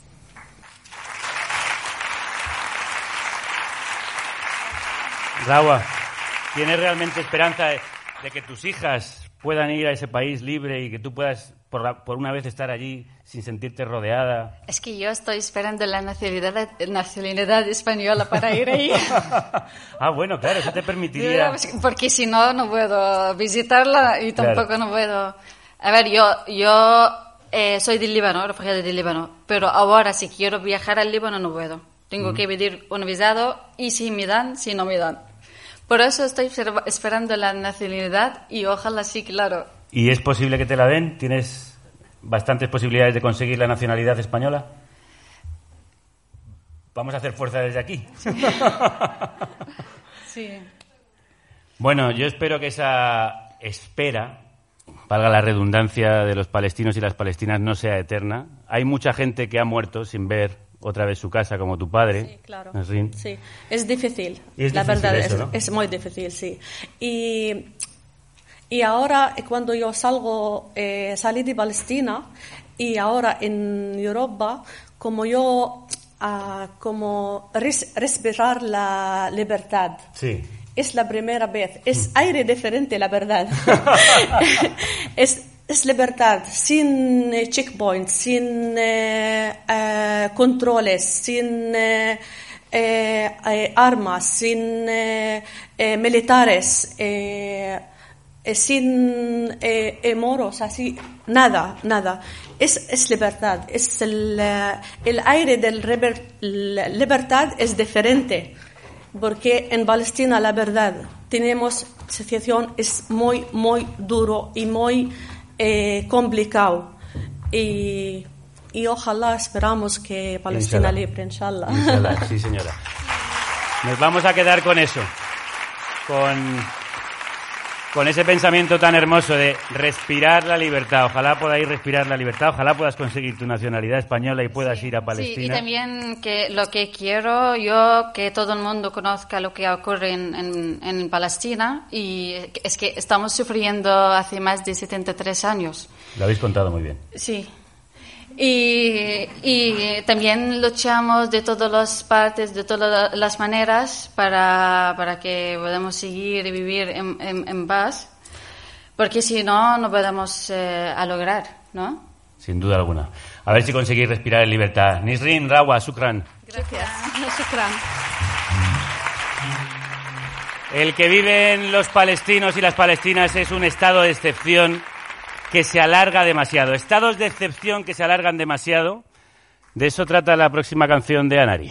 Rawa, ¿tienes realmente esperanza de, de que tus hijas puedan ir a ese país libre y que tú puedas por, la, por una vez estar allí sin sentirte rodeada? Es que yo estoy esperando la nacionalidad, nacionalidad española para ir ahí. Ah, bueno, claro, eso te permitiría... Porque si no, no puedo visitarla y tampoco claro. no puedo... A ver, yo, yo eh, soy del Líbano, refugiada del Líbano, pero ahora si quiero viajar al Líbano no puedo. Tengo mm. que pedir un visado y si me dan, si no me dan. Por eso estoy esperando la nacionalidad y ojalá sí, claro. ¿Y es posible que te la den? ¿Tienes bastantes posibilidades de conseguir la nacionalidad española? Vamos a hacer fuerza desde aquí. Sí. Bueno, yo espero que esa espera, valga la redundancia, de los palestinos y las palestinas no sea eterna. Hay mucha gente que ha muerto sin ver otra vez su casa, como tu padre. Sí, claro. Nasrin. Sí, es difícil. Es la difícil verdad eso, es, ¿no? es muy difícil, sí. Y, y ahora, cuando yo salgo, eh, salí de Palestina y ahora en Europa, como yo, uh, como res, respirar la libertad. Sí. Es la primera vez. Es aire diferente, la verdad. es Es libertad, sin eh, checkpoints, sin eh, eh, controles, sin eh, eh, armas, sin eh, eh, militares, eh, eh, sin eh, eh, moros, así, nada, nada. Es, es libertad, es el, el aire de la libertad es diferente, porque en Palestina, la verdad, tenemos situación es muy, muy duro y muy Eh, complicado y, y ojalá esperamos que Palestina Inshallah. libre, inshallah. Inshallah, sí señora. Nos vamos a quedar con eso, con, con ese pensamiento tan hermoso de respirar la libertad. Ojalá podáis respirar la libertad, ojalá puedas conseguir tu nacionalidad española y puedas sí, ir a Palestina. Sí, y también que lo que quiero yo, que todo el mundo conozca lo que ocurre en, en, en Palestina, y es que estamos sufriendo hace más de setenta y tres años. Lo habéis contado muy bien. Sí. Y, y también luchamos de todas las partes, de todas las maneras para, para que podamos seguir y vivir en, en, en paz, porque si no, no podemos eh, a lograr, ¿no? Sin duda alguna. A ver si conseguís respirar en libertad. Nisrin, Rawa, Shukran. Gracias. Shukran. El que viven los palestinos y las palestinas es un estado de excepción que se alarga demasiado. Estados de excepción que se alargan demasiado. De eso trata la próxima canción de Anari.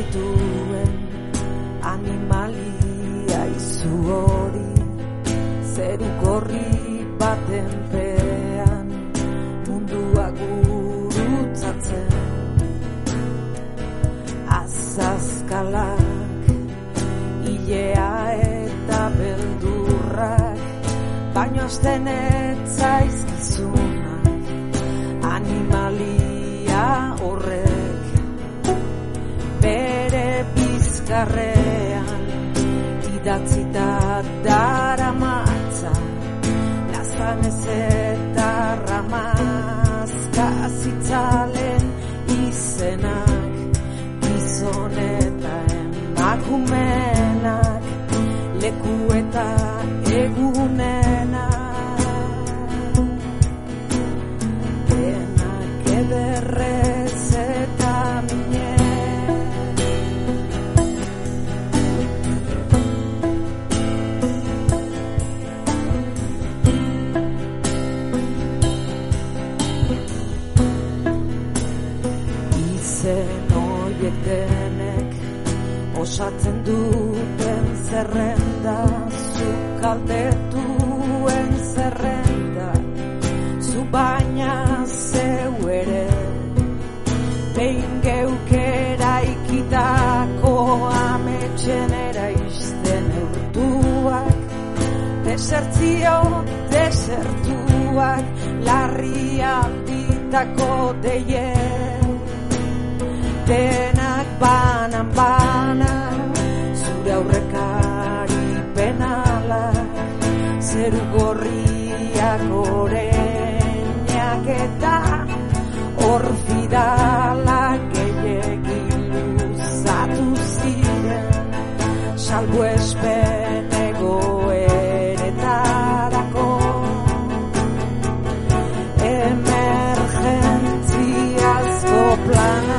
duen animalia izu hori, zeru gorri baten pean mundua gurutzatzen. Azazkalak, ilea eta beldurrak, baino azten etzaizkizunak, animalia horrek bere bizkarrean idatzita daramatza, lazanez eta ramazka zitzalen izenak, gizon eta emakumenak, leku eta egunenak, denak ederrez eta mine. Izen horiek denek osatzen duten zerrenda, zuk kaldetuen zerrenda, zu baina zeu ere, behin geukera ikitako ametxen eraizten urtuak, desertzio desertuak, larria ditako deien, denak banan banan, zure aurrekari penalak, zeru gorriak oreinak eta orfidalak gehiagin luzatu ziren, salbuespen egoeretarako, emergentziazko plana.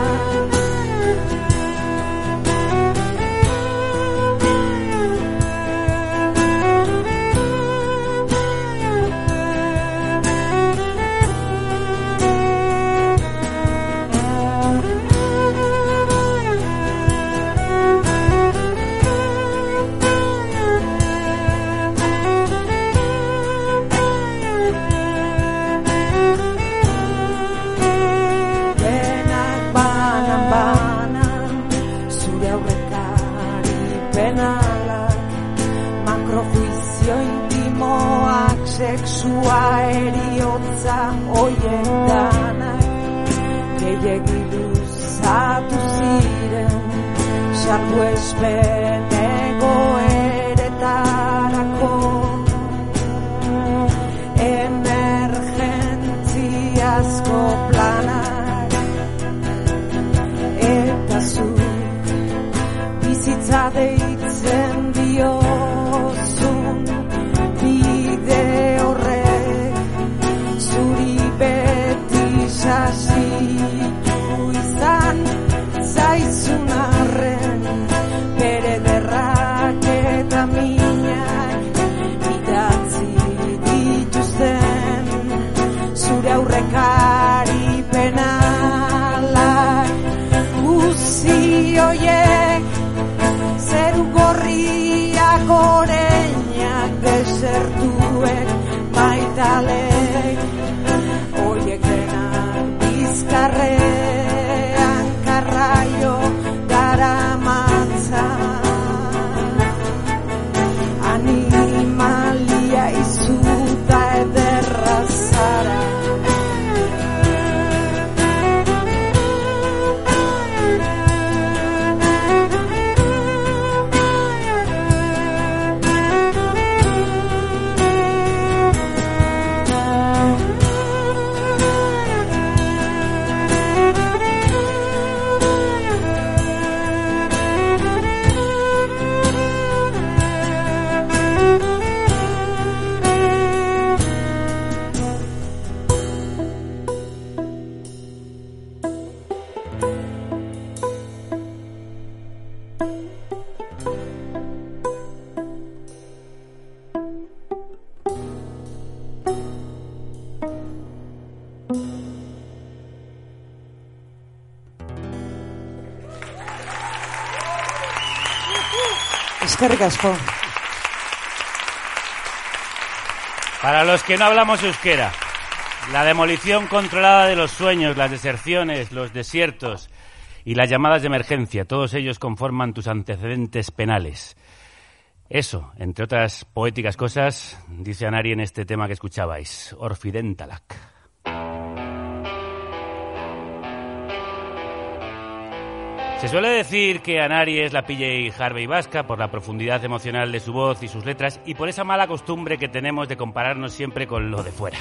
Sexua eriotza oien danak, gehiagi luzatu ziren, salbuespen egoeretarako, emergentziazko planak, eta zu bizitza deitzen diozun bide horrek, zuri beti sasitu izan zaizun arren, bere derrak eta minak idatzi dituzten, zure aurrekari penalak, guzi hoiek, zeru gorriak oreinak, desertuek maitalek, oiek denak bizkarrean karraio daramatza, animalia izuta ederra zara. Eskerrik asko. Para los que no hablamos euskera, la demolición controlada de los sueños, las deserciones, los desiertos y las llamadas de emergencia, todos ellos conforman tus antecedentes penales. Eso, entre otras poéticas cosas, dice Anari en este tema que escuchabais, Orfidentalak. Se suele decir que Anari es la P J Harvey vasca por la profundidad emocional de su voz y sus letras y por esa mala costumbre que tenemos de compararnos siempre con lo de fuera.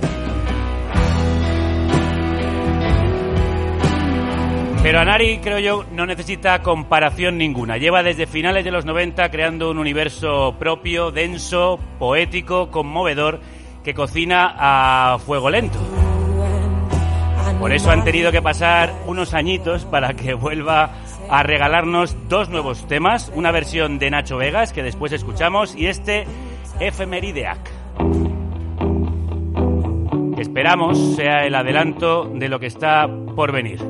Pero Anari, creo yo, no necesita comparación ninguna. Lleva desde finales de los noventa creando un universo propio, denso, poético, conmovedor, que cocina a fuego lento. Por eso han tenido que pasar unos añitos para que vuelva a regalarnos dos nuevos temas, una versión de Nacho Vegas, que después escuchamos, y este Efemerideak, que esperamos sea el adelanto de lo que está por venir.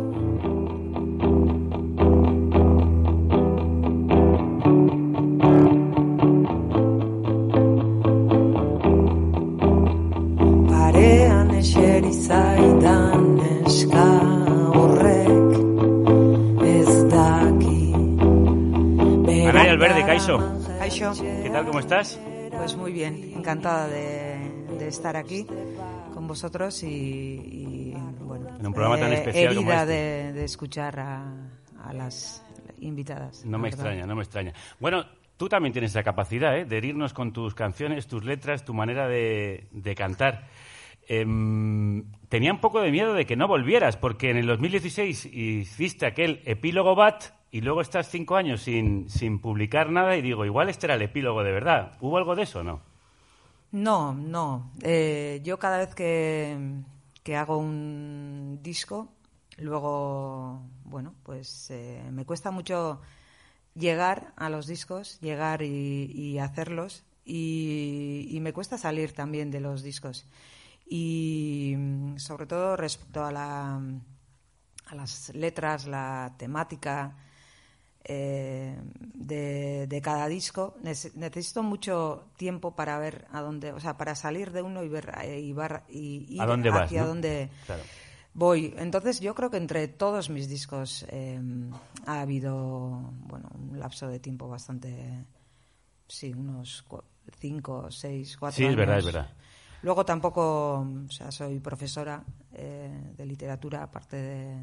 Parean eseri zaidan eska horrek ez daki. Anari Alberde, Kaixo. Kaixo. ¿Qué tal, cómo estás? Pues muy bien, encantada de, de estar aquí con vosotros y, y bueno, en un programa tan especial como este. de, de escuchar a, a las invitadas. No me extraña, no me extraña. Bueno, tú también tienes esa capacidad, ¿eh?, de herirnos con tus canciones, tus letras, tu manera de, de cantar. Eh, tenía un poco de miedo de que no volvieras, porque en el dos mil dieciséis hiciste aquel epílogo Bat y luego estás cinco años sin, sin publicar nada y digo, igual este era el epílogo de verdad. ¿Hubo algo de eso o no? No, no. Eh, yo cada vez que, que hago un disco, luego, bueno, pues eh, me cuesta mucho llegar a los discos, llegar y, y hacerlos, y, y me cuesta salir también de los discos. Y sobre todo respecto a, la, a las letras, la temática eh, de, de cada disco, necesito mucho tiempo para ver a dónde, o sea, para salir de uno y ver y, ver, y ir ¿A dónde vas, hacia no? dónde Claro. voy. Entonces yo creo que entre todos mis discos eh, ha habido, bueno, un lapso de tiempo bastante, sí, unos cu- cinco, seis, cuatro Sí, años. es verdad, es verdad. Luego tampoco, o sea, soy profesora eh, de literatura, aparte de,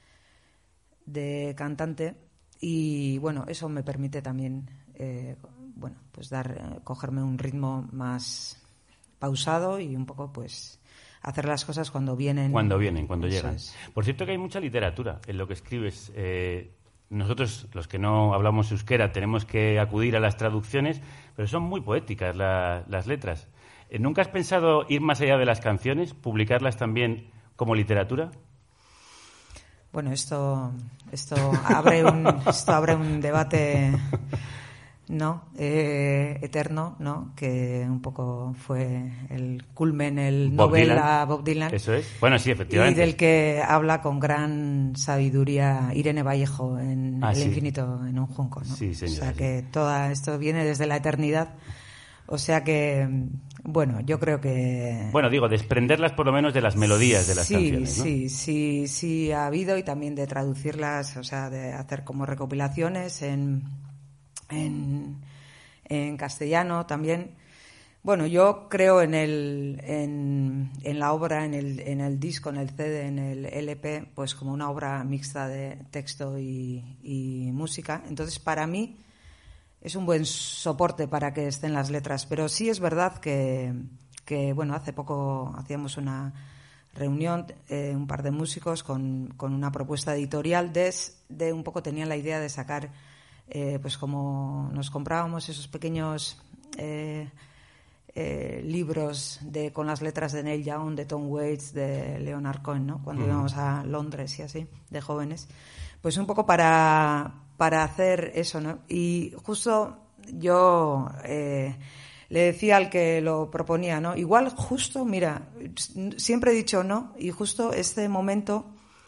de cantante, y bueno, eso me permite también, eh, bueno, pues dar, eh, cogerme un ritmo más pausado y un poco, pues, hacer las cosas cuando vienen. Cuando vienen, cuando Eso llegan. es. Por cierto que hay mucha literatura en lo que escribes. Eh, nosotros, los que no hablamos euskera, tenemos que acudir a las traducciones, pero son muy poéticas la, las letras. ¿Nunca has pensado ir más allá de las canciones, publicarlas también como literatura? Bueno, esto esto abre un esto abre un debate, no eh, eterno, no, que un poco fue el culmen, el Bob Nobel Dylan. a Bob Dylan. Eso es. Bueno, sí, efectivamente. Y del que habla con gran sabiduría Irene Vallejo en Ah, El sí. infinito en un junco, ¿no? Sí, señora, O sea sí. que todo esto viene desde la eternidad. O sea que, bueno, yo creo que... Bueno, digo, desprenderlas por lo menos de las melodías de las sí, canciones, ¿no? Sí, sí, sí ha habido, y también de traducirlas, o sea, de hacer como recopilaciones en, en, en castellano también. Bueno, yo creo en el en, en la obra, en el, en el disco, en el C D, en el L P, pues como una obra mixta de texto y, y música. Entonces, para mí es un buen soporte para que estén las letras, pero sí es verdad que, que bueno, hace poco hacíamos una reunión, eh, un par de músicos con, con una propuesta editorial de, de un poco tenían la idea de sacar, eh, pues como nos comprábamos esos pequeños eh, eh, libros de con las letras de Neil Young, de Tom Waits, de Leonard Cohen, ¿no? Cuando Uh-huh. íbamos a Londres y así, de jóvenes, pues un poco para para hacer eso, ¿no? Y justo yo eh, le decía al que lo proponía, ¿no? Igual justo, mira, siempre he dicho no, y justo este momento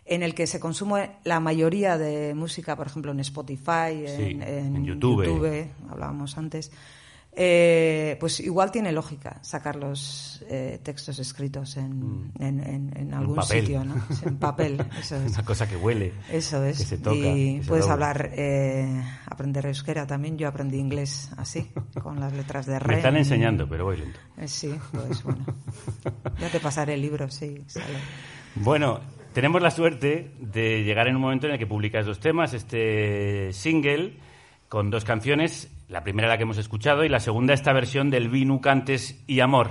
en el que se consume la mayoría de música, por ejemplo, en Spotify, en, sí, en, en YouTube. YouTube, hablábamos antes, eh, pues igual tiene lógica sacar los eh, textos escritos en, mm. en, en, en algún papel. sitio, ¿no? En papel, eso es. Una cosa que huele, eso es. que se toca. Y se puedes dobla. hablar, eh, aprender euskera también. Yo aprendí inglés así, con las letras de re. Me están enseñando, pero voy lento. Eh, sí, pues bueno. Ya te pasaré el libro, sí, sale. Bueno, tenemos la suerte de llegar en un momento en el que publicas dos temas, este single con dos canciones, la primera la que hemos escuchado y la segunda esta versión del Bi Nukantes y Amor.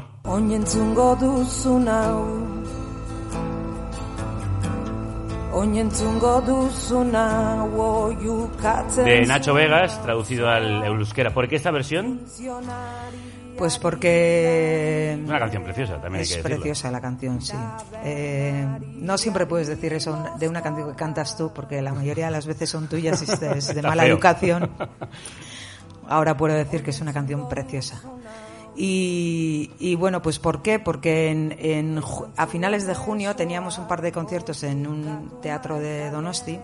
De Nacho Vegas, traducido al euskera. ¿Por qué esta versión? Pues porque... Es una canción preciosa, también hay que decirlo. Es preciosa la canción, sí. Eh, no siempre puedes decir eso de una canción que cantas tú, porque la mayoría de las veces son tuyas y es de mala educación. Ahora puedo decir que es una canción preciosa. Y, y bueno, pues ¿por qué? Porque en, en, a finales de junio teníamos un par de conciertos en un teatro de Donosti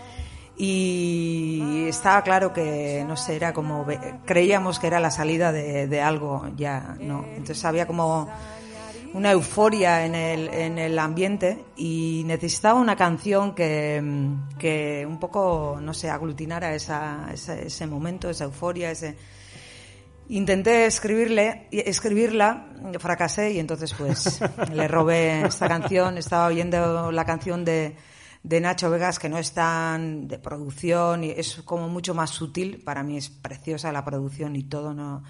y estaba claro que, no sé, era como, creíamos que era la salida de, de algo ya, ¿no? Entonces había como una euforia en el, en el ambiente y necesitaba una canción que, que un poco, no sé, aglutinara esa, esa, ese momento, esa euforia, ese... Intenté escribirle, escribirla, fracasé y entonces pues le robé esta canción. Estaba oyendo la canción de, de Nacho Vegas, que no es tan de producción y es como mucho más sutil. Para mí es preciosa la producción y todo, ¿no?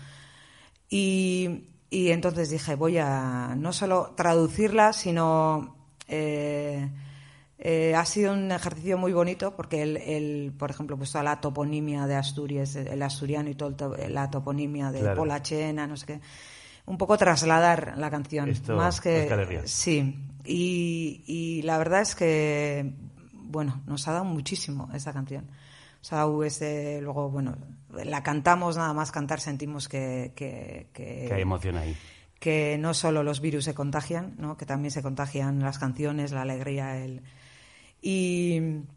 Y, y entonces dije, voy a no solo traducirla, sino... Eh, Eh, ha sido un ejercicio muy bonito porque el, el por ejemplo, pues toda la toponimia de Asturias, el asturiano y toda la toponimia de claro. Polachena, no sé qué, un poco trasladar la canción. Esto, más que es sí, y, y la verdad es que bueno, nos ha dado muchísimo esta canción. O sea, ese, luego, bueno, la cantamos, nada más cantar sentimos que... Que, que, que hay emoción ahí. Que no solo los virus se contagian, ¿no? Que también se contagian las canciones, la alegría, el... Y,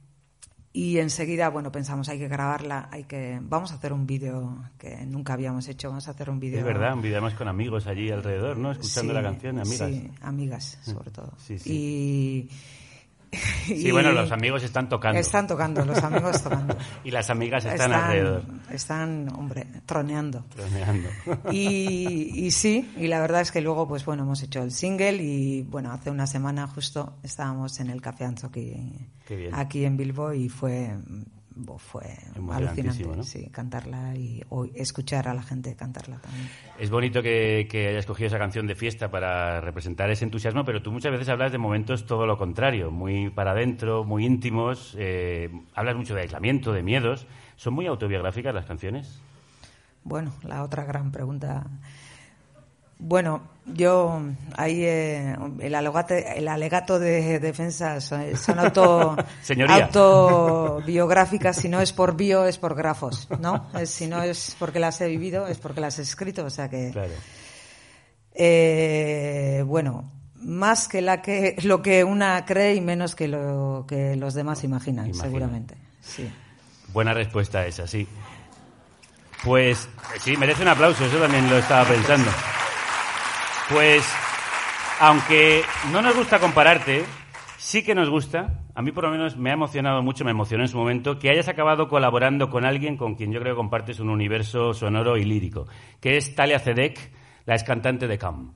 y enseguida, bueno, pensamos, hay que grabarla, hay que... Vamos a hacer un vídeo que nunca habíamos hecho, vamos a hacer un vídeo... Es verdad, un vídeo más con amigos allí alrededor, ¿no? Escuchando sí, la canción, amigas. Sí, amigas, sobre todo. Sí, sí. Y... Sí, y bueno, los amigos están tocando. Están tocando, los amigos tocando. Y las amigas están, están alrededor. Están, hombre, troneando. Troneando. Y, y sí, y la verdad es que luego, pues bueno, hemos hecho el single y bueno, hace una semana justo estábamos en el Café Antzoki aquí en Bilbo y fue... fue alucinante, ¿no? Sí, cantarla y o escuchar a la gente cantarla también. Es bonito que, que hayas cogido esa canción de fiesta para representar ese entusiasmo, pero tú muchas veces hablas de momentos todo lo contrario, muy para adentro, muy íntimos, eh, hablas mucho de aislamiento, de miedos. ¿Son muy autobiográficas las canciones? Bueno, la otra gran pregunta... Bueno, yo ahí eh, el, alegato, el alegato de defensa son, son auto, autobiográficas. Si no es por bio, es por grafos, ¿no? Es, si no es porque las he vivido, es porque las he escrito. O sea que, claro. eh, bueno, más que la que lo que una cree y menos que lo que los demás imaginan, Imagina. seguramente. Sí. Buena respuesta esa, sí. Pues sí, merece un aplauso. Eso también lo estaba pensando. Pues, aunque no nos gusta compararte, sí que nos gusta, a mí por lo menos me ha emocionado mucho, me emocionó en su momento, que hayas acabado colaborando con alguien con quien yo creo que compartes un universo sonoro y lírico, que es Talia Zedek, la ex cantante de Cam.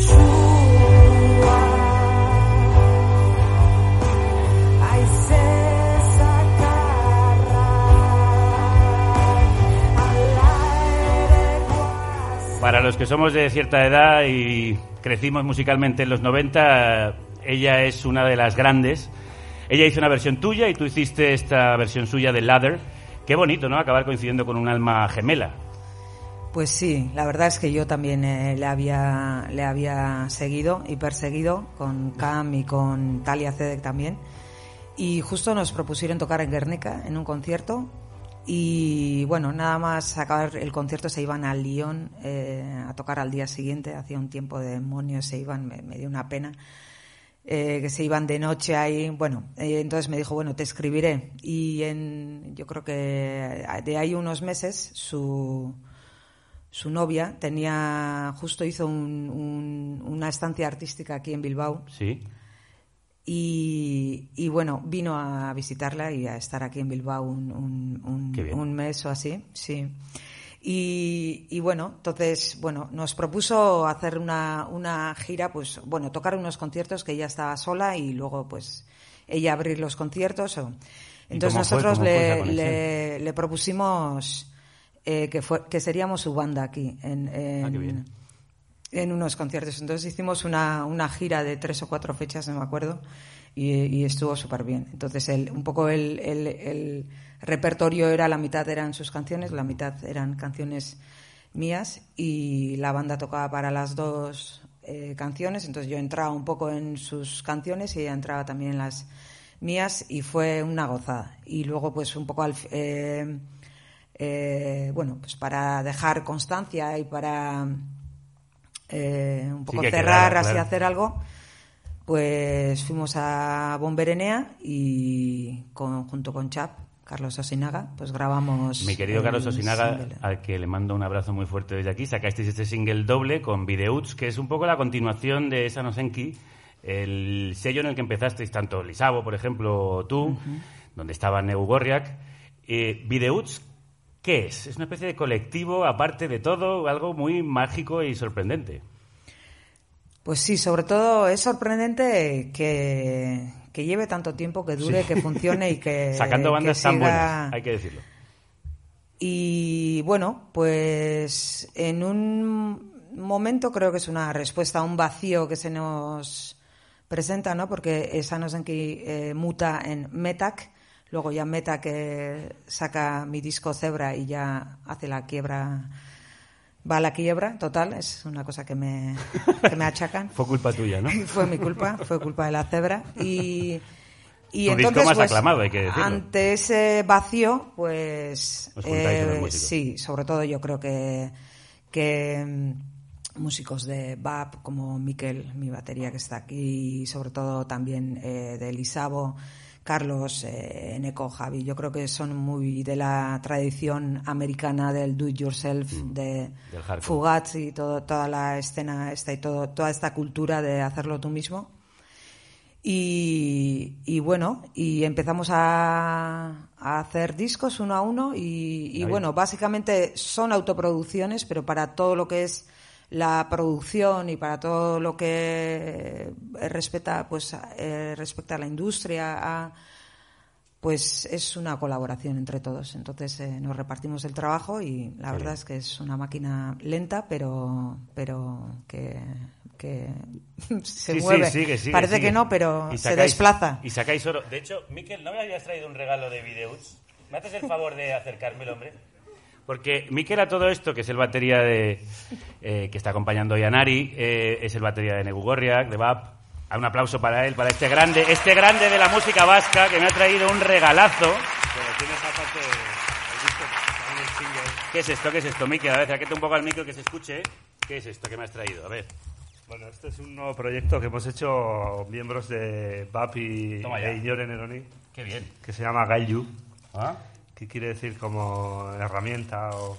Para los que somos de cierta edad y crecimos musicalmente en los noventa, ella es una de las grandes. Ella hizo una versión tuya y tú hiciste esta versión suya de Ladder. Qué bonito, ¿no? Acabar coincidiendo con un alma gemela. Pues sí, la verdad es que yo también eh, le había le había seguido y perseguido con Cam y con Talia Zedek también. Y justo nos propusieron tocar en Guernica en un concierto. Y bueno, nada más acabar el concierto se iban a Lyon eh, a tocar al día siguiente. Hacía un tiempo de demonios, se iban, me, me dio una pena. eh, que se iban de noche ahí. Bueno, eh, entonces me dijo, bueno, te escribiré. Y en, yo creo que de ahí unos meses su, su novia tenía, justo hizo un, un, una estancia artística aquí en Bilbao. Sí. Y, y bueno, vino a visitarla y a estar aquí en Bilbao un, un, un, un mes o así, sí. Y, y bueno, entonces, bueno, nos propuso hacer una, una gira, pues, bueno, tocar unos conciertos que ella estaba sola y luego, pues, ella abrir los conciertos. O... Entonces nosotros le, le, le propusimos eh, que, fue, que seríamos su banda aquí en, en, ah, qué bien. en unos conciertos. Entonces hicimos una, una gira de tres o cuatro fechas, no me acuerdo, y, y estuvo súper bien. Entonces el, un poco el, el, el repertorio era, la mitad eran sus canciones, la mitad eran canciones mías, y la banda tocaba para las dos eh, canciones. Entonces yo entraba un poco en sus canciones y ella entraba también en las mías, y fue una gozada. Y luego pues un poco al... Eh, eh, bueno, pues para dejar constancia y para... Eh, un poco sí, cerrar, quedar, así claro. hacer algo, pues fuimos a Bomberenea y con, junto con Chap, Carlos Osinaga, pues grabamos. Mi querido Carlos Osinaga, single. Al que le mando un abrazo muy fuerte desde aquí, sacasteis este single doble con Videuts, que es un poco la continuación de Sanosenki, el sello en el que empezasteis tanto Lisabo, por ejemplo, tú, uh-huh. donde estaba Negu Gorriak. Eh, Videuts, ¿qué es? Es una especie de colectivo, aparte de todo, algo muy mágico y sorprendente. Pues sí, sobre todo es sorprendente que, que lleve tanto tiempo, que dure, sí. que funcione y que sacando bandas que tan siga... buenas, hay que decirlo. Y bueno, pues en un momento creo que es una respuesta a un vacío que se nos presenta, ¿no? Porque Sanosenki eh, muta en Metak. Luego ya Meta, que saca mi disco Zebra y ya hace la quiebra, va a la quiebra total, es una cosa que me, que me achacan. Fue culpa tuya, ¿no? Fue mi culpa, fue culpa de la Zebra. Y, y tu entonces, disco más pues, aclamado, hay que decirlo. Ante ese vacío, pues eh, sí, sobre todo yo creo que, que músicos de B A P como Miquel, mi batería que está aquí, y sobre todo también eh, de Lisabo, Carlos, eh, Neko, Javi, yo creo que son muy de la tradición americana del do it yourself, mm, de Fugazi y todo, toda la escena esta y todo, toda esta cultura de hacerlo tú mismo. Y, y bueno, y empezamos a, a hacer discos uno a uno y, y bueno, básicamente son autoproducciones, pero para todo lo que es la producción y para todo lo que respecta pues eh, respecta a la industria, a, pues es una colaboración entre todos. Entonces eh, nos repartimos el trabajo y la sí. verdad es que es una máquina lenta, pero pero que que se sí, mueve. Sí, sigue, sigue, Parece sigue. que no, pero sacáis, se desplaza. Y sacáis oro. De hecho, Miquel, ¿no me habías traído un regalo de Videuts? ¿Me haces el favor de acercármelo, hombre? Porque Miquel, a todo esto, que es el batería de eh, que está acompañando a Yanari, eh, es el batería de Negu Gorriak, de B A P. Un aplauso para él, para este grande, este grande de la música vasca, que me ha traído un regalazo. Pero tienes aparte el disco, también el single. ¿Qué es esto? ¿Qué es esto, Miquel? A ver, acércate un poco al micro que se escuche. ¿Qué es esto que me has traído? A ver. Bueno, este es un nuevo proyecto que hemos hecho miembros de B A P y de Iñore Neroni. Qué bien. Que se llama Gailu. ¿Ah? ¿Qué quiere decir como herramienta o...?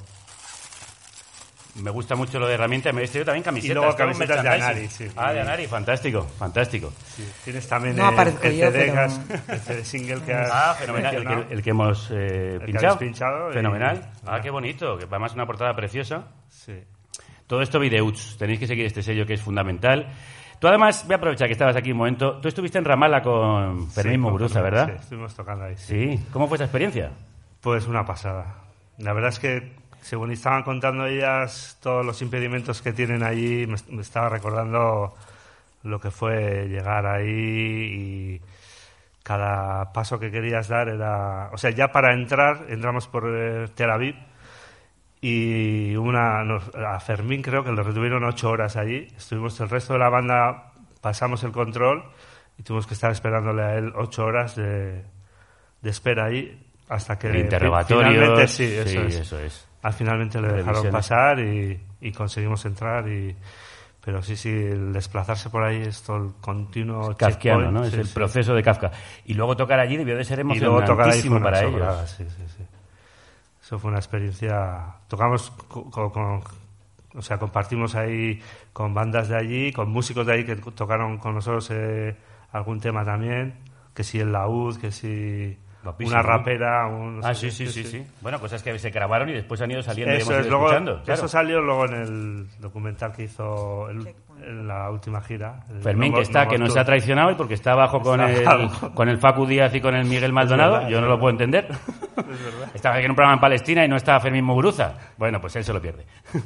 Me gusta mucho lo de herramienta. Me he vestido también camisetas. Y luego camisetas de Anari, sí. Ah, de Anari, fantástico, fantástico. Sí. Tienes también no el, el, C D, yo, pero... has, el C D single que has... Ah, fenomenal, el que, el que hemos eh, el pinchado. Que pinchado. Fenomenal. Y... Ah, qué bonito, que además es una portada preciosa. Sí. Todo esto Videuts. Tenéis que seguir este sello que es fundamental. Tú además, voy a aprovechar que estabas aquí un momento. Tú estuviste en Ramallah con Fermín sí, Muguruza, ¿verdad? Sí, estuvimos tocando ahí. Sí. sí. ¿Cómo fue esa experiencia? Pues una pasada. La verdad es que, según estaban contando ellas todos los impedimentos que tienen allí, me, me estaba recordando lo que fue llegar ahí y cada paso que querías dar era... O sea, ya para entrar, entramos por eh, Tel Aviv y una nos, a Fermín creo que lo retuvieron ocho horas allí. Estuvimos el resto de la banda, pasamos el control y tuvimos que estar esperándole a él ocho horas de, de espera ahí hasta que... El interrogatorio. Finalmente, sí, eso, sí es. eso es. Al finalmente le dejaron pasar y, y conseguimos entrar y... pero sí, sí, el desplazarse por ahí es todo el continuo kafkiano, ¿no? Sí, es el sí. proceso de Kafka. Y luego tocar allí debió de ser Y luego tocar ahí emocionantísimo para ellos. sobrada, sí, sí, sí. Eso fue una experiencia. Tocamos con, con, con, o sea, compartimos ahí con bandas de allí, con músicos de ahí que tocaron con nosotros eh, algún tema también, que si el laúd, que si Guapísimo, una rapera. Un, ah, sí, sí, sí, sí, sí. Bueno, cosas que se grabaron y después han ido saliendo eso y hemos es, ido luego, escuchando. Claro. Eso salió luego en el documental que hizo el, en la última gira. Fermín, no, que está, no, que no, nos tú. ha traicionado y porque está abajo con Está el, abajo. con el Facu Díaz y con el Miguel Maldonado. verdad, Yo no es lo puedo entender. Es verdad. Estaba aquí en un programa en Palestina y no estaba Fermín Muguruza. Bueno, pues él se lo pierde.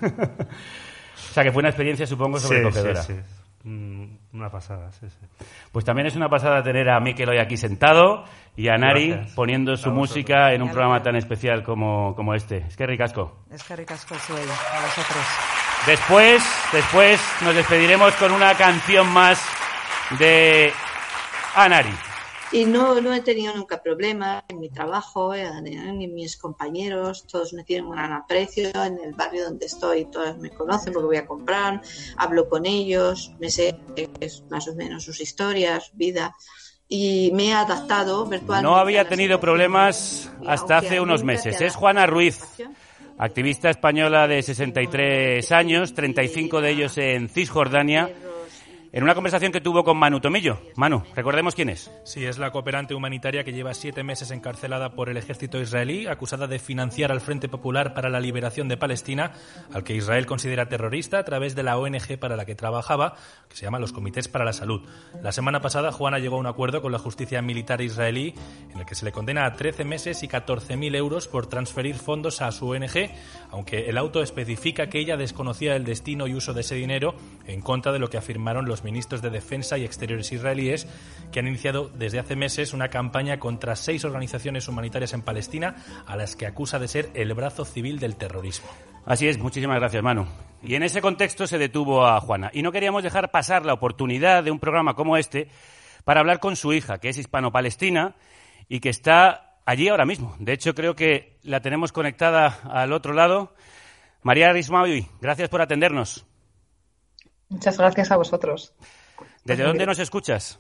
O sea, que fue una experiencia, supongo, sobrecogedora. Sí, sí, sí. Una pasada, sí, sí. Pues también es una pasada tener a Mikel hoy aquí sentado y a Nari Gracias. poniendo su A vosotros. música en un programa tan especial como, como este. Es que ricasco. Es que ricasco soy a vosotros. Después, después nos despediremos con una canción más de Anari. Y no, no he tenido nunca problemas en mi trabajo, eh, ni mis compañeros, todos me tienen un gran aprecio, en el barrio donde estoy todos me conocen porque voy a comprar, hablo con ellos, me sé es más o menos sus historias, vida, y me he adaptado virtualmente. No había tenido problemas hasta hace unos meses. Es Juana Ruiz, activista española de sesenta y tres años, treinta y cinco de ellos en Cisjordania, en una conversación que tuvo con Manu Tomillo. Manu, recordemos quién es. Sí, es la cooperante humanitaria que lleva siete meses encarcelada por el ejército israelí, acusada de financiar al Frente Popular para la Liberación de Palestina, al que Israel considera terrorista a través de la O N G para la que trabajaba, que se llama los Comités para la Salud. La semana pasada, Juana llegó a un acuerdo con la justicia militar israelí, en el que se le condena a trece meses y catorce mil euros por transferir fondos a su O N G, aunque el auto especifica que ella desconocía el destino y uso de ese dinero, en contra de lo que afirmaron los ministros de Defensa y Exteriores israelíes, que han iniciado desde hace meses una campaña contra seis organizaciones humanitarias en Palestina, a las que acusa de ser el brazo civil del terrorismo. Así es, muchísimas gracias, Manu. Y en ese contexto se detuvo a Juana. Y no queríamos dejar pasar la oportunidad de un programa como este para hablar con su hija, que es hispano-palestina y que está allí ahora mismo. De hecho, creo que la tenemos conectada al otro lado. María Rismawi, gracias por atendernos. Muchas gracias a vosotros. ¿Desde dónde nos escuchas?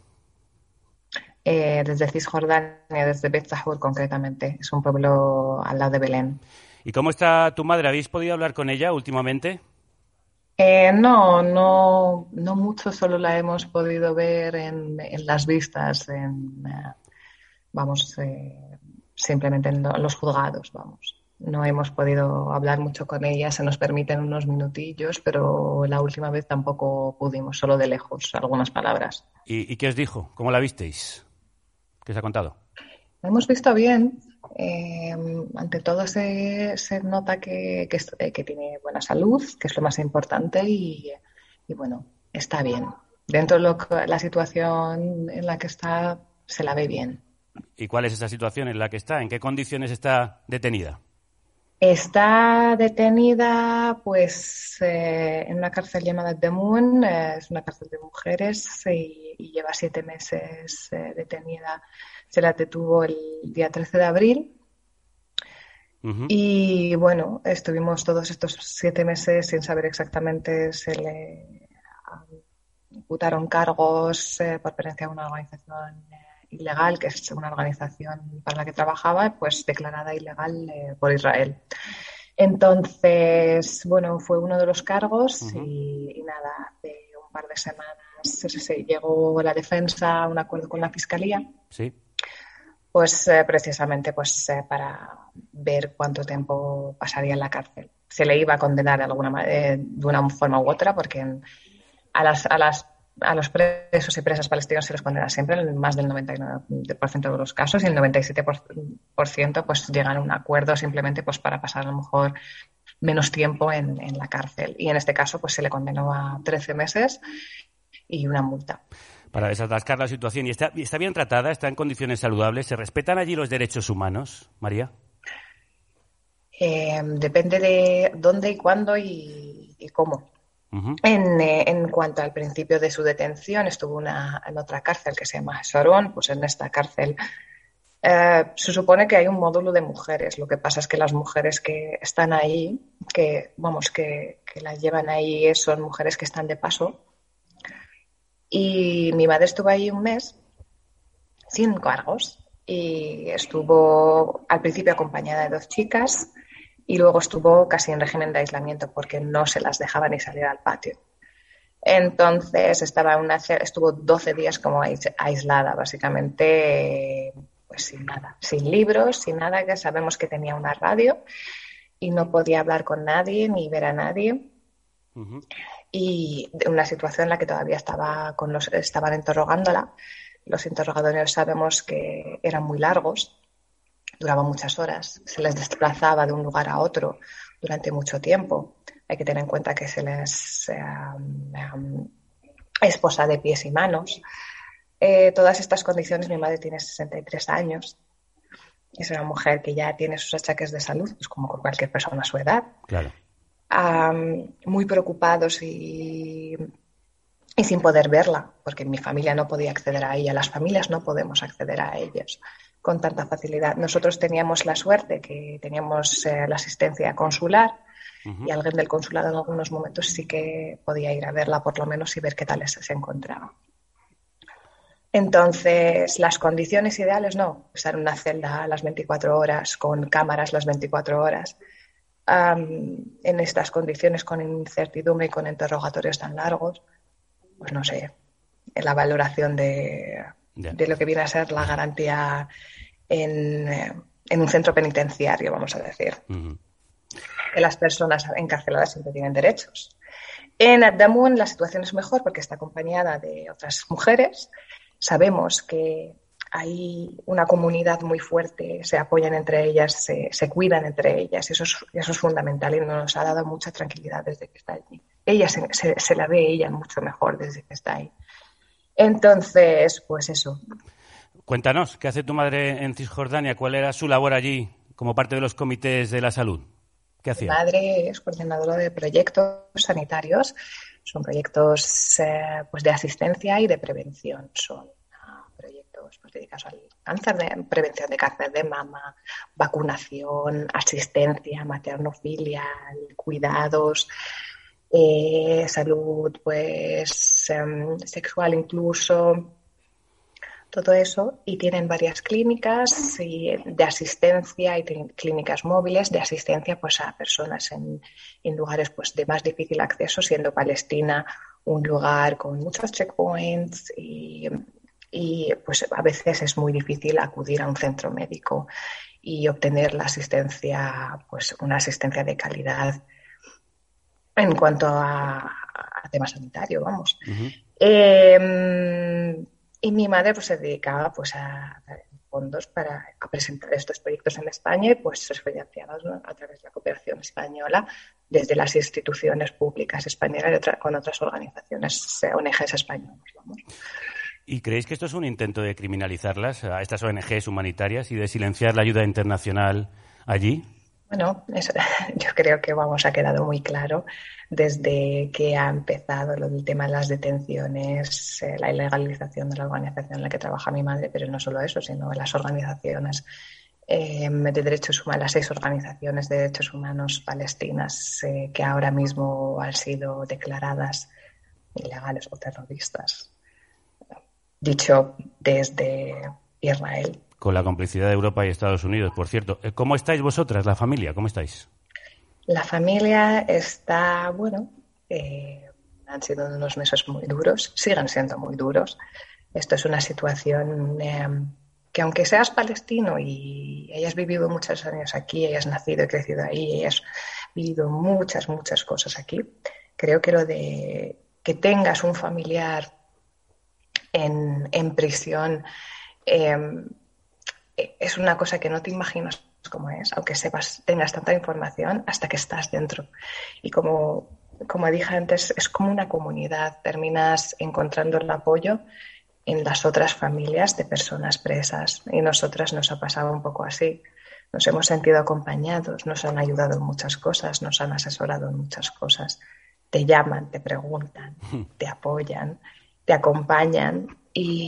Eh, desde Cisjordania, desde Bet Zahur concretamente. Es un pueblo al lado de Belén. ¿Y cómo está tu madre? ¿Habéis podido hablar con ella últimamente? Eh, no, no, no mucho, solo la hemos podido ver en, en las vistas, en, eh, vamos, eh, simplemente en, lo, en los juzgados, vamos. No hemos podido hablar mucho con ella, se nos permiten unos minutillos, pero la última vez tampoco pudimos, solo de lejos, algunas palabras. ¿Y, y qué os dijo? ¿Cómo la visteis? ¿Qué os ha contado? La hemos visto bien. Eh, ante todo se, se nota que, que, que tiene buena salud, que es lo más importante, y, y bueno, está bien. Dentro de lo que, la situación en la que está, se la ve bien. ¿Y cuál es esa situación en la que está? ¿En qué condiciones está detenida? Está detenida pues eh, en una cárcel llamada Demun, eh, es una cárcel de mujeres y, y lleva siete meses eh, detenida. Se la detuvo el día trece de abril. Uh-huh. Y bueno, estuvimos todos estos siete meses sin saber exactamente, se le imputaron cargos eh, por pertenencia a una organización eh, ilegal, que es una organización para la que trabajaba, pues declarada ilegal eh, por Israel. Entonces, bueno, fue uno de los cargos uh-huh. y, y nada, hace un par de semanas se, se llegó la defensa a un acuerdo con la Fiscalía. Sí. Pues eh, precisamente pues eh, para ver cuánto tiempo pasaría en la cárcel. Se le iba a condenar de alguna manera, de una forma u otra, porque a las a las a los presos y presas palestinos se les condena siempre en más del noventa y nueve por ciento de los casos, y el noventa y siete por ciento pues llegan a un acuerdo simplemente pues para pasar a lo mejor menos tiempo en, en la cárcel. Y en este caso pues se le condenó a trece meses y una multa. Para desatascar la situación. ¿Y está, está bien tratada? ¿Está en condiciones saludables? ¿Se respetan allí los derechos humanos, María? Eh, depende de dónde y cuándo y, y cómo. Uh-huh. En, eh, en cuanto al principio de su detención, estuvo una, en otra cárcel que se llama Sharon. Pues en esta cárcel Eh, se supone que hay un módulo de mujeres. Lo que pasa es que las mujeres que están ahí, que vamos, que, que las llevan ahí, son mujeres que están de paso. Y mi madre estuvo ahí un mes sin cargos y estuvo al principio acompañada de dos chicas y luego estuvo casi en régimen de aislamiento porque no se las dejaba ni salir al patio. Entonces estaba una, estuvo doce días como aislada, básicamente, pues sin nada, sin libros, sin nada, que sabemos que tenía una radio y no podía hablar con nadie ni ver a nadie. Uh-huh. Y de una situación en la que todavía estaba con los, estaban interrogándola. Los interrogatorios sabemos que eran muy largos, duraban muchas horas, se les desplazaba de un lugar a otro durante mucho tiempo. Hay que tener en cuenta que se les eh, eh, esposa de pies y manos. Eh, todas estas condiciones, mi madre tiene sesenta y tres años. Es una mujer que ya tiene sus achaques de salud, pues como cualquier persona a su edad. Claro. Um, muy preocupados y, y sin poder verla, porque mi familia no podía acceder a ella. Las familias no podemos acceder a ellas con tanta facilidad. Nosotros teníamos la suerte que teníamos eh, la asistencia consular. Uh-huh. Y alguien del consulado en algunos momentos sí que podía ir a verla por lo menos y ver qué tal se encontraba. Entonces, las condiciones ideales no, estar en una celda las veinticuatro horas, con cámaras las veinticuatro horas, um, en estas condiciones con incertidumbre y con interrogatorios tan largos, pues no sé, en la valoración de, yeah. de lo que viene a ser la garantía en, en un centro penitenciario, vamos a decir. Uh-huh. Que las personas encarceladas siempre tienen derechos. En Ad-Damun la situación es mejor porque está acompañada de otras mujeres. Sabemos que hay una comunidad muy fuerte, se apoyan entre ellas, se, se cuidan entre ellas y eso es, eso es fundamental y nos ha dado mucha tranquilidad desde que está allí. Ella se, se, se la ve ella mucho mejor desde que está ahí. Entonces, pues eso. Cuéntanos, ¿qué hace tu madre en Cisjordania? ¿Cuál era su labor allí como parte de los comités de la salud? ¿Qué hacía? Mi madre es coordinadora de proyectos sanitarios. Son proyectos eh, pues de asistencia y de prevención. Son uh, proyectos pues, dedicados al cáncer, de prevención de cáncer de mama, vacunación, asistencia, maternofilia, cuidados, eh, salud pues um, sexual incluso. Todo eso, y tienen varias clínicas y de asistencia y clínicas móviles de asistencia pues a personas en, en lugares pues de más difícil acceso, siendo Palestina un lugar con muchos checkpoints y, y pues a veces es muy difícil acudir a un centro médico y obtener la asistencia, pues una asistencia de calidad en cuanto a, a tema sanitario, vamos. Uh-huh. Eh, Y mi madre pues se dedicaba pues a dar fondos para a presentar estos proyectos en España y pues se financiados, ¿no?, a través de la cooperación española desde las instituciones públicas españolas y otra, con otras organizaciones, O N Ges españolas. Vamos. ¿Y creéis que esto es un intento de criminalizarlas, a estas O N Ges humanitarias, y de silenciar la ayuda internacional allí? Bueno, eso, yo creo que vamos ha quedado muy claro desde que ha empezado lo del tema de las detenciones, eh, la ilegalización de la organización en la que trabaja mi madre, pero no solo eso, sino las organizaciones eh, de derechos humanos, las seis organizaciones de derechos humanos palestinas eh, que ahora mismo han sido declaradas ilegales o terroristas, dicho desde Israel. Con la complicidad de Europa y Estados Unidos, por cierto. ¿Cómo estáis vosotras, la familia? ¿Cómo estáis? La familia está, bueno, eh, han sido unos meses muy duros, siguen siendo muy duros. Esto es una situación eh, que aunque seas palestino y hayas vivido muchos años aquí, hayas nacido y crecido ahí, hayas vivido muchas, muchas cosas aquí, creo que lo de que tengas un familiar en, en prisión eh, es una cosa que no te imaginas cómo es, aunque sepas, tengas tanta información hasta que estás dentro. Y como, como dije antes, es como una comunidad. Terminas encontrando el apoyo en las otras familias de personas presas. Y nosotras nos ha pasado un poco así. Nos hemos sentido acompañados, nos han ayudado en muchas cosas, nos han asesorado en muchas cosas. Te llaman, te preguntan, te apoyan, te acompañan y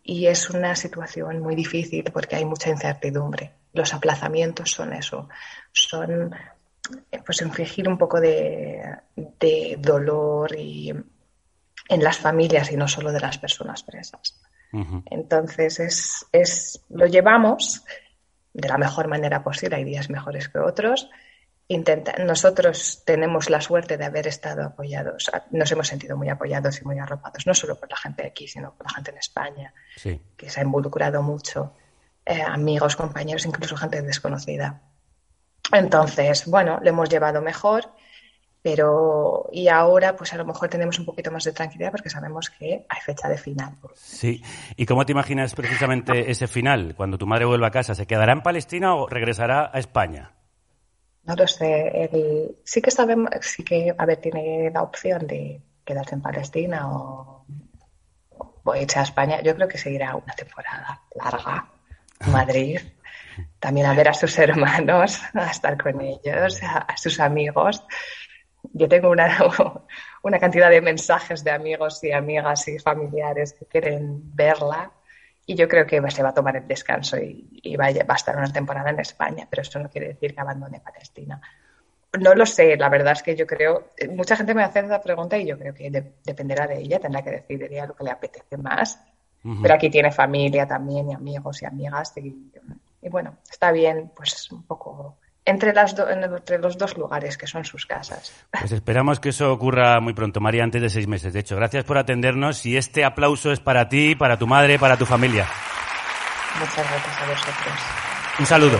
y es una situación muy difícil porque hay mucha incertidumbre. Los aplazamientos son eso, son pues infligir un poco de, de dolor y en las familias y no solo de las personas presas. Uh-huh. Entonces es, es lo llevamos de la mejor manera posible, hay días mejores que otros. Intenta, nosotros tenemos la suerte de haber estado apoyados, nos hemos sentido muy apoyados y muy arropados, no solo por la gente de aquí, sino por la gente en España, sí. que se ha involucrado mucho, eh, amigos, compañeros, incluso gente desconocida. Entonces, bueno, lo hemos llevado mejor, pero y ahora pues a lo mejor tenemos un poquito más de tranquilidad porque sabemos que hay fecha de final. Sí, ¿y cómo te imaginas precisamente ese final? Cuando tu madre vuelva a casa, ¿se quedará en Palestina o regresará a España? No lo sé. El, sí que sabemos, sí que, a ver, tiene la opción de quedarse en Palestina o, o irse a España. Yo creo que seguirá una temporada larga en Madrid. También a ver a sus hermanos, a estar con ellos, a, a sus amigos. Yo tengo una, una cantidad de mensajes de amigos y amigas y familiares que quieren verla. Y yo creo que se va a tomar el descanso y, y va, a, va a estar una temporada en España, pero eso no quiere decir que abandone Palestina. No lo sé, la verdad es que yo creo... Mucha gente me hace esa pregunta y yo creo que de, dependerá de ella, tendrá que decidir ella lo que le apetece más. Uh-huh. Pero aquí tiene familia también y amigos y amigas y, y bueno, está bien, pues un poco... Entre, las do, entre los dos lugares que son sus casas. Pues esperamos que eso ocurra muy pronto, María, antes de seis meses. De hecho, gracias por atendernos y este aplauso es para ti, para tu madre, para tu familia. Muchas gracias a vosotros. Un saludo.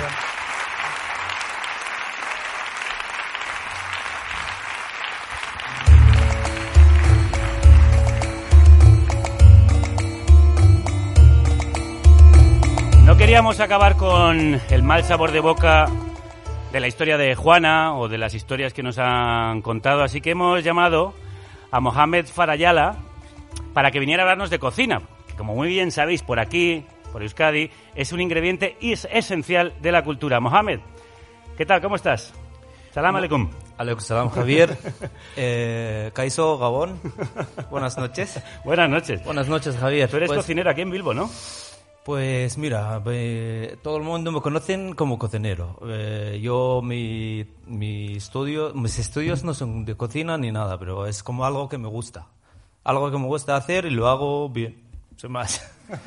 No queríamos acabar con el mal sabor de boca de la historia de Juana o de las historias que nos han contado, así que hemos llamado a Mohamed Farayala para que viniera a hablarnos de cocina, que como muy bien sabéis por aquí, por Euskadi, es un ingrediente es esencial de la cultura. Mohamed, ¿qué tal? ¿Cómo estás? Salam aleikum. Aleikum salam, Javier. eh, Kaiso, Gabón. Buenas noches. Buenas noches. Buenas noches, Javier. Tú eres pues, cocinero aquí en Bilbo, ¿no? Pues mira, eh, todo el mundo me conocen como cocinero. Eh, yo, mi, mi estudio, mis estudios no son de cocina ni nada, pero es como algo que me gusta. Algo que me gusta hacer y lo hago bien, sin más.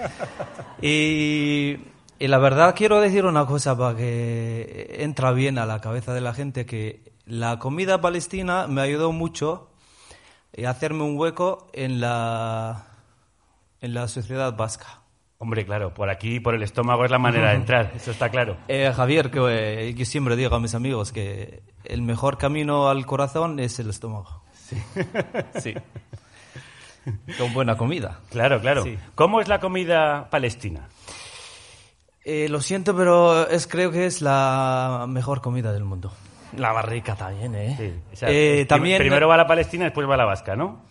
y, y la verdad quiero decir una cosa para que entra bien a la cabeza de la gente, que la comida palestina me ayudó mucho a hacerme un hueco en la, en la sociedad vasca. Hombre, claro, por aquí, por el estómago es la manera de entrar, eso está claro. Eh, Javier, que eh, yo siempre digo a mis amigos que el mejor camino al corazón es el estómago. Sí. Sí. Con buena comida. Claro, claro. Sí. ¿Cómo es la comida palestina? Eh, lo siento, pero es creo que es la mejor comida del mundo. La más rica también, ¿eh? Sí. O sea, eh también... Primero va la palestina, después va la vasca, ¿no?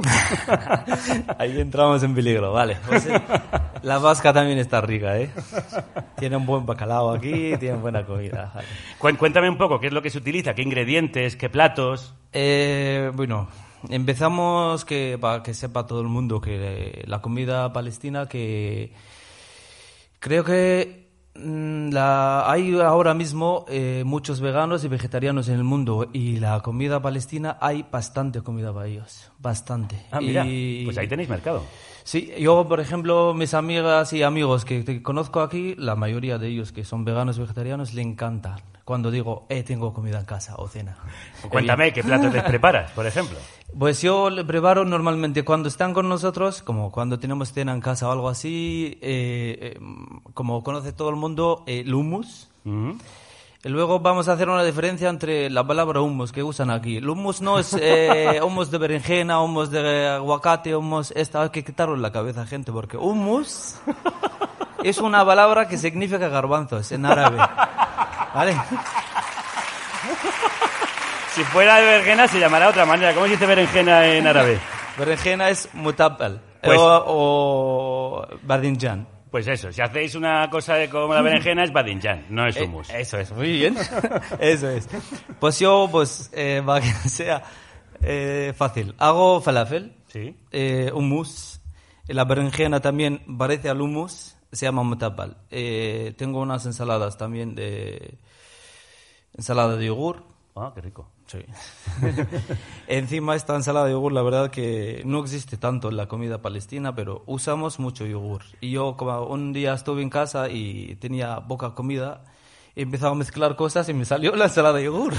Ahí entramos en peligro, vale. Pues, eh, la vasca también está rica, ¿eh? Tiene un buen bacalao aquí, tiene buena comida. Vale. Cuéntame un poco, ¿qué es lo que se utiliza? ¿Qué ingredientes? ¿Qué platos? Eh, bueno, empezamos que para que sepa todo el mundo que la comida palestina, que creo que La, hay ahora mismo eh, muchos veganos y vegetarianos en el mundo y la comida palestina hay bastante comida para ellos, bastante. Ah, mira, y, pues ahí tenéis mercado. Sí, yo por ejemplo, mis amigas y amigos que, que conozco aquí, la mayoría de ellos que son veganos y vegetarianos, le encantan cuando digo, eh, tengo comida en casa o cena. Cuéntame, ¿qué platos les preparas, por ejemplo? Pues yo le preparo normalmente cuando están con nosotros, como cuando tenemos cena en casa o algo así, eh, eh, como conoce todo el mundo, eh, el hummus. Uh-huh. Y luego vamos a hacer una diferencia entre la palabra hummus que usan aquí. El hummus no es eh, hummus de berenjena, hummus de aguacate, hummus... Esta hay que quitarlo en la cabeza, gente, porque hummus es una palabra que significa garbanzos en árabe. ¿Vale? Si fuera de berenjena se llamará de otra manera. ¿Cómo se dice berenjena en árabe? Berenjena es mutabal pues, o, o badinjan. Pues eso, si hacéis una cosa de como la berenjena es badinjan, no es hummus. Eh, eso es, muy bien. Eso es. Pues yo, pues, eh, para que sea eh, fácil, hago falafel, sí. eh, hummus, La berenjena también parece al hummus, se llama mutabal. Eh, tengo unas ensaladas también de... Ensalada de yogur. Ah, qué rico. Sí. Encima esta ensalada de yogur, la verdad que no existe tanto en la comida palestina, pero usamos mucho yogur. Y yo como un día estuve en casa y tenía poca comida, he empezado a mezclar cosas y me salió la ensalada de yogur.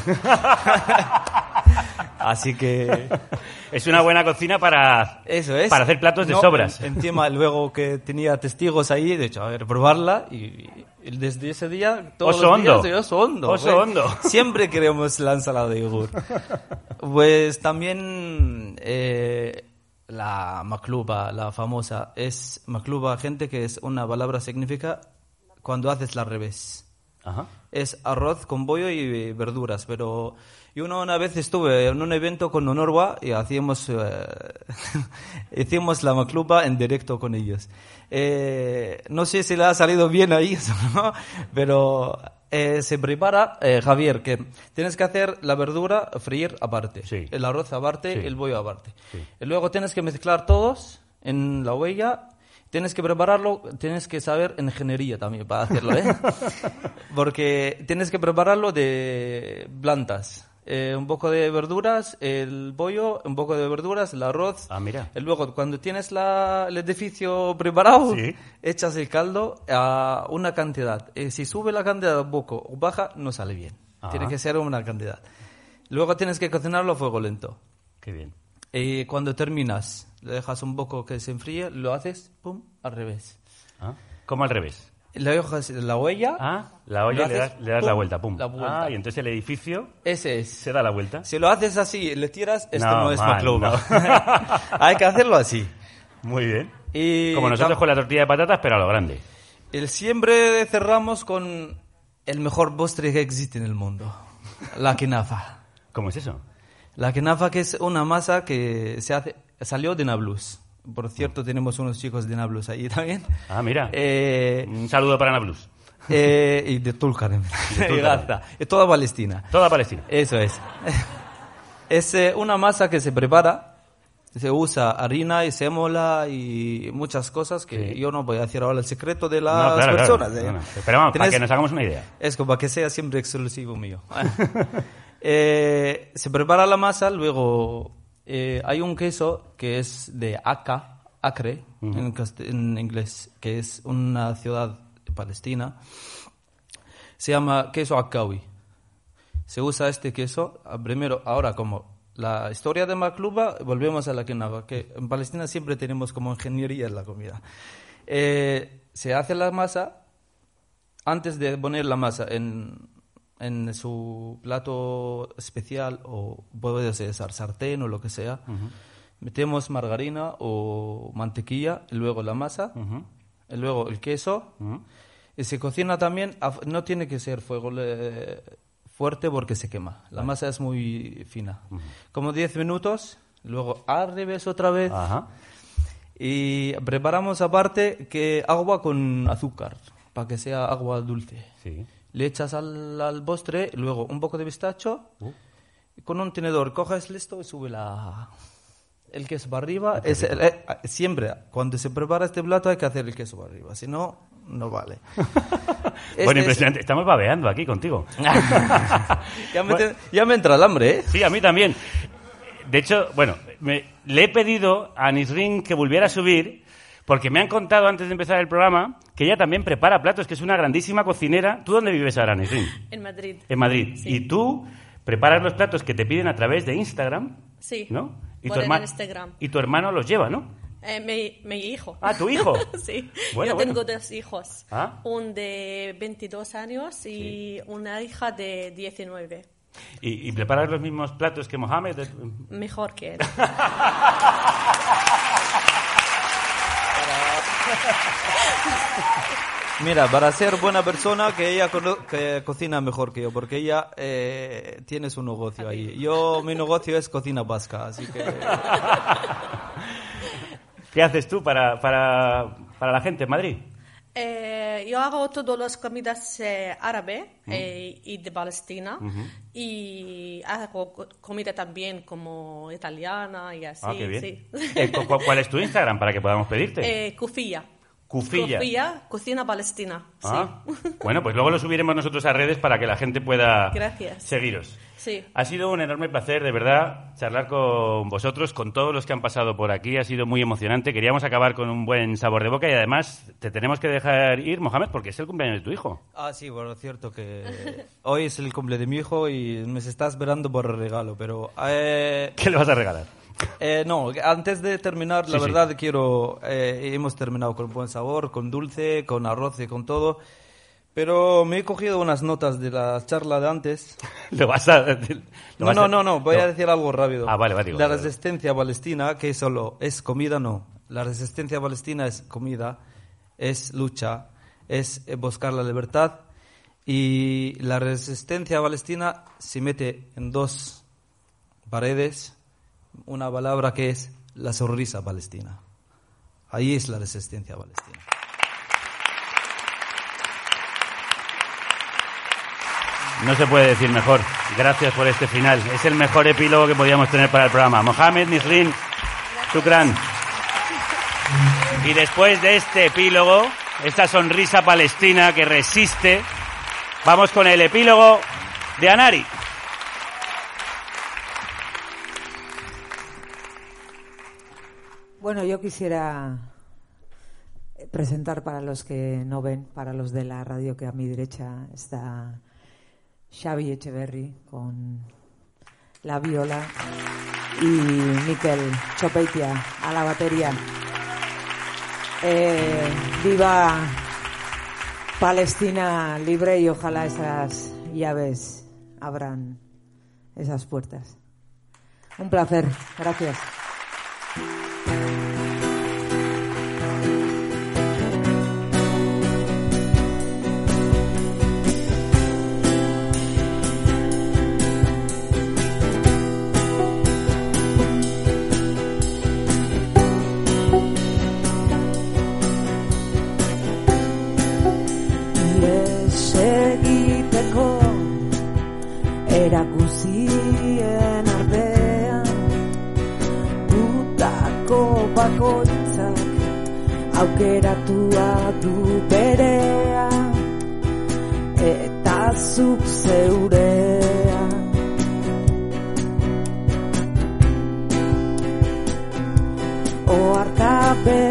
Así que... Es una buena cocina para, Eso es. para hacer platos de No, sobras. en- encima, luego que tenía testigos ahí, de hecho, a ver, probarla, y, y desde ese día, todos Oso los días, hondo. yo, oso hondo. Oso güey. hondo. Siempre queremos la ensalada de yogur. Pues también eh, la makluba, la famosa, es makluba, gente, que es una palabra, significa cuando haces la al revés. Ajá. Es arroz con bollo y verduras, pero yo una, una vez estuve en un evento con Onorwa y hacíamos, eh, hicimos la makluba en directo con ellos. Eh, no sé si le ha salido bien ahí, ¿no? Pero eh, se prepara, eh, Javier, que tienes que hacer la verdura, freír aparte, Sí. el arroz aparte, Sí. el bollo aparte. Sí. Y luego tienes que mezclar todos en la olla. Tienes que prepararlo, tienes que saber ingeniería también para hacerlo, ¿eh? Porque tienes que prepararlo de plantas. Eh, un poco de verduras, el pollo, un poco de verduras, el arroz. Ah, mira. Y luego, cuando tienes la, el edificio preparado, Sí. echas el caldo a una cantidad. Eh, si sube la cantidad un poco o baja, no sale bien. Ah. Tiene que ser una cantidad. Luego tienes que cocinarlo a fuego lento. Qué bien. Y cuando terminas, le dejas un poco que se enfríe, lo haces, pum, al revés. Ah, ¿cómo al revés? Le dejas la olla. Ah, la olla lo le haces, das, le das la vuelta, pum. la vuelta. Ah, y entonces el edificio Ese es. se da la vuelta. Si lo haces así, le tiras, esto No, no, es mal, makluba. no. Hay que hacerlo así. Muy bien. Y Como nosotros tam- con la tortilla de patatas, pero a lo grande. El siempre cerramos con el mejor postre que existe en el mundo. La kenafa. ¿Cómo es eso? La kenafa, que es una masa que se hace, salió de Nablus. Por cierto, tenemos unos chicos de Nablus ahí también. Ah, mira. Eh, Un saludo para Nablus. eh, y de Tulkarem. De Tulkarem. Y Gaza. Y toda Palestina. Toda Palestina. Eso es. Es eh, una masa que se prepara, se usa harina y sémola y muchas cosas que Sí. yo no voy a decir ahora el secreto de las No, claro, personas. claro. ¿eh? No, no. Pero vamos, para Tienes- que nos hagamos una idea. Es como para que sea siempre exclusivo mío. Eh, se prepara la masa, luego eh, hay un queso que es de Acre, Acre Ujú. en, cast- en inglés, que es una ciudad palestina. Se llama queso Akawi. Se usa este queso, ah, primero, ahora como la historia de makluba, volvemos a la kenafa, que en Palestina siempre tenemos como ingeniería en la comida. Eh, se hace la masa, antes de poner la masa en, en su plato especial, o puede ser sartén o lo que sea, Ujú. metemos margarina o mantequilla, y luego la masa, Ujú. y luego el queso, Ujú. y se cocina también, a fu- no tiene que ser fuego le- fuerte porque se quema, la Vale. masa es muy fina. Ujú. Como diez minutos, luego al revés otra vez, Ajá. y preparamos aparte que agua con azúcar, para que sea agua dulce. Sí. Le echas al, al postre, luego un poco de pistacho, Uh. y con un tenedor coges listo y sube la, el queso para arriba. Qué Es, rico. eh, siempre, cuando se prepara este plato hay que hacer el queso para arriba, si no, no vale. Este Bueno, es- impresionante. Estamos babeando aquí contigo. ya, me Bueno. te- ya me entra el hambre, ¿eh? Sí, a mí también. De hecho, bueno, me- le he pedido a Nisrin que volviera a subir porque me han contado antes de empezar el programa que ella también prepara platos, que es una grandísima cocinera. ¿Tú dónde vives ahora, Nisrin? En Madrid. En Madrid. Sí. Y tú preparas los platos que te piden a través de Instagram, Sí. ¿no? Y Por tu, el herma- Instagram. y tu hermano los lleva, ¿no? Eh, mi, mi hijo. Ah, ¿tu hijo? Sí. Bueno, Yo bueno. tengo dos hijos. Ah. Un de veintidós años y una hija de diecinueve. ¿Y, y preparas los mismos platos que Mohamed? Mejor que él. Mira, para ser buena persona, que ella cono- que cocina mejor que yo, porque ella eh, tiene su negocio ahí. Yo, mi negocio es cocina vasca, así que... ¿Qué haces tú para, para, para la gente en Madrid? Eh, yo hago todas las comidas eh, árabes eh, y de Palestina Uh-huh. y hago co- comida también como italiana y así. Ah, qué bien. Sí. Eh, cu- cu- ¿Cuál es tu Instagram para que podamos pedirte? Eh, Kufilla. Kufilla. Kufilla, cocina palestina. Ah, Sí. bueno, pues luego lo subiremos nosotros a redes para que la gente pueda Gracias. seguiros. Sí. Ha sido un enorme placer, de verdad, charlar con vosotros, con todos los que han pasado por aquí. Ha sido muy emocionante. Queríamos acabar con un buen sabor de boca y además te tenemos que dejar ir, Mohamed, porque es el cumpleaños de tu hijo. Ah, sí, bueno, es cierto que hoy es el cumple de mi hijo y me se está esperando por el regalo, pero... Eh, ¿Qué le vas a regalar? Eh, no, antes de terminar, la Sí, sí. verdad quiero... Eh, hemos terminado con buen sabor, con dulce, con arroz y con todo, pero me he cogido unas notas de la charla de antes. ¿Lo vas a...? lo No, vas no, a- no, no, voy no. a decir algo rápido. Ah, vale, vale, digo, La vale. resistencia palestina, que solo es comida, no. La resistencia palestina es comida, es lucha, es eh, buscar la libertad, y la resistencia palestina se mete en dos paredes, una palabra que es la sonrisa palestina. Ahí es la resistencia palestina. No se puede decir mejor. Gracias por este final. Es el mejor epílogo que podíamos tener para el programa. Mohamed, Nisrin, shukran. Y después de este epílogo, esta sonrisa palestina que resiste, vamos con el epílogo de Anari. Bueno, yo quisiera presentar para los que no ven, para los de la radio, que a mi derecha está Xavi Echeverri con la viola y Mikel Chopeitia a la batería. Eh, viva Palestina libre y ojalá esas llaves abran esas puertas. Un placer, gracias. Egiteko erakuzien artean gutako bakoitzak aukeratua du berea eta zuk zeurea oarkabe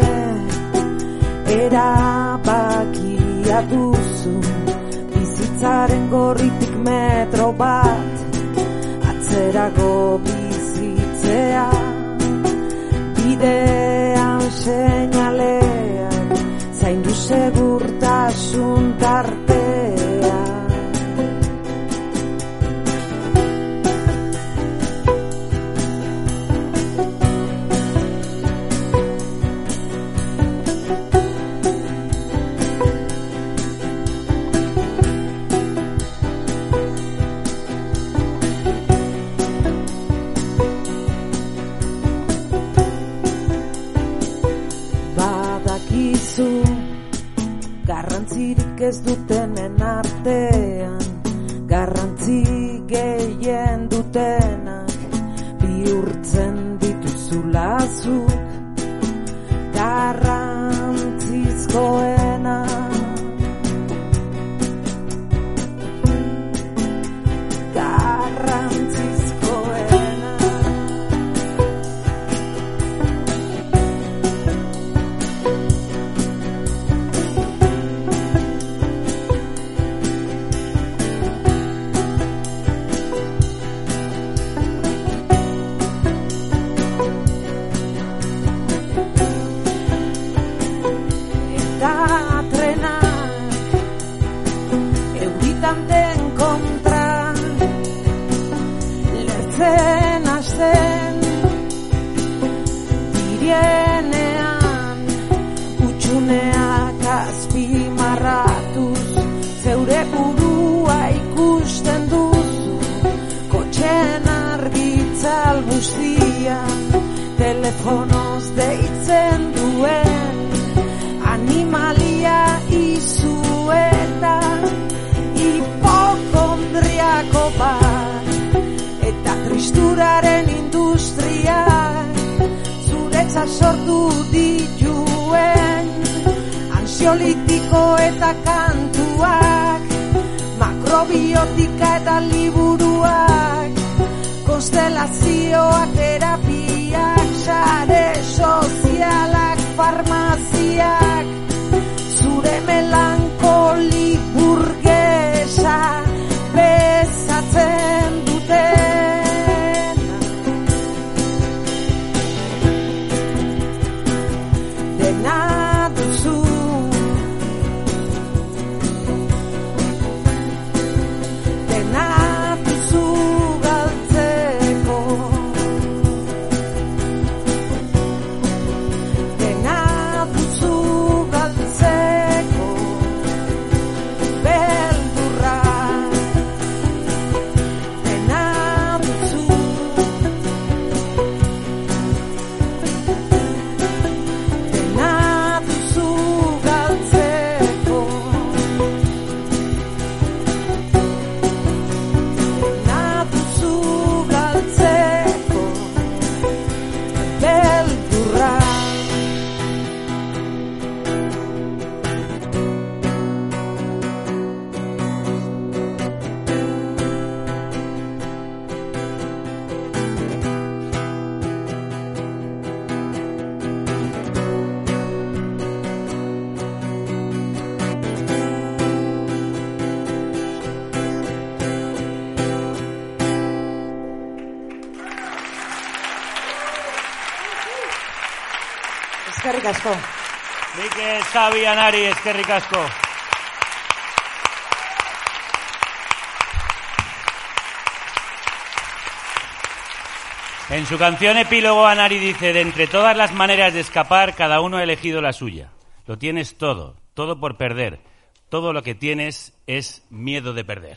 erabakia duzu bizitzaren gorritik metro bat atzerago bizitzea bidean seinaleak zaindu segurtasun tartea badakizu garrantzirik ez dutenen artean garrantzi gehien dutenak bihurtzen dituzula zuk garrantzizkoena garrantzizkoena eta trenak euritan den kontra lertzen hasten dirienean utxuneak azpimarratuz zeure burua ikusten duzu kotxen argitzal guztian telefonoz deitzen duen animalia Gasa sortu dituen ansiolitiko eta kantuak, makrobiotika eta liburuak, konstelazioak, terapiak, sare sozialak, farmaziak, zure melankoli burgesa bezatzen duten. Dena duzu, dena duzu galtzeko, dena duzu galtzeko, beldurra, dena duzu, dena duzu galtzeko, dena duzu galtzeko, beldurra. Eskerrik asko. Mikel, Xabi, Anari, eskerrik asko. En su canción Epílogo, Anari dice: de entre todas las maneras de escapar, cada uno ha elegido la suya. Lo tienes todo, todo por perder. Todo lo que tienes es miedo de perder.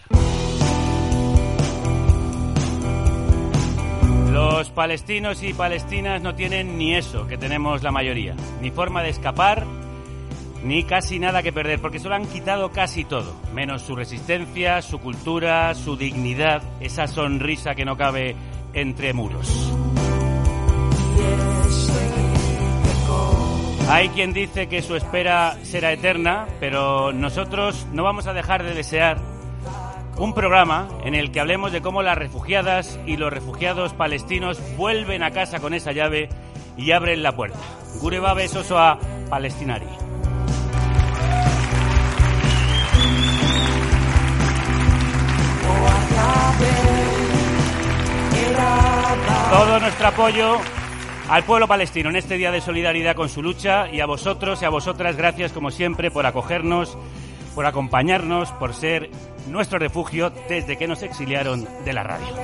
Los palestinos y palestinas no tienen ni eso que tenemos la mayoría, ni forma de escapar, ni casi nada que perder, porque se lo han quitado casi todo, menos su resistencia, su cultura, su dignidad, esa sonrisa que no cabe entre muros. Hay quien dice que su espera será eterna, pero nosotros no vamos a dejar de desear un programa en el que hablemos de cómo las refugiadas y los refugiados palestinos vuelven a casa con esa llave y abren la puerta. Gure babes osoa palestinari. Todo nuestro apoyo al pueblo palestino en este día de solidaridad con su lucha, y a vosotros y a vosotras, gracias como siempre por acogernos, por acompañarnos, por ser nuestro refugio desde que nos exiliaron de la radio.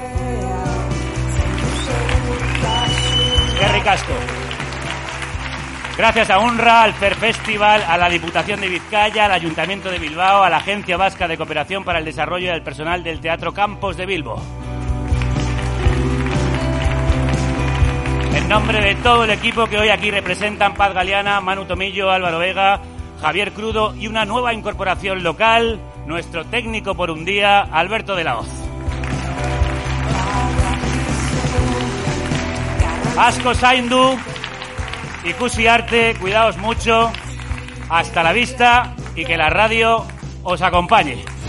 ¡Qué ricasco! Gracias a UNRWA, al Fair Festival, a la Diputación de Vizcaya, al Ayuntamiento de Bilbao, a la Agencia Vasca de Cooperación para el Desarrollo y al personal del Teatro Campos de Bilbo. En nombre de todo el equipo que hoy aquí representan Paz Galeana, Manu Tomillo, Álvaro Vega, Javier Crudo y una nueva incorporación local, nuestro técnico por un día, Alberto de la Hoz. Asko zaindu, ikusi arte, cuidaos mucho, hasta la vista y que la radio os acompañe.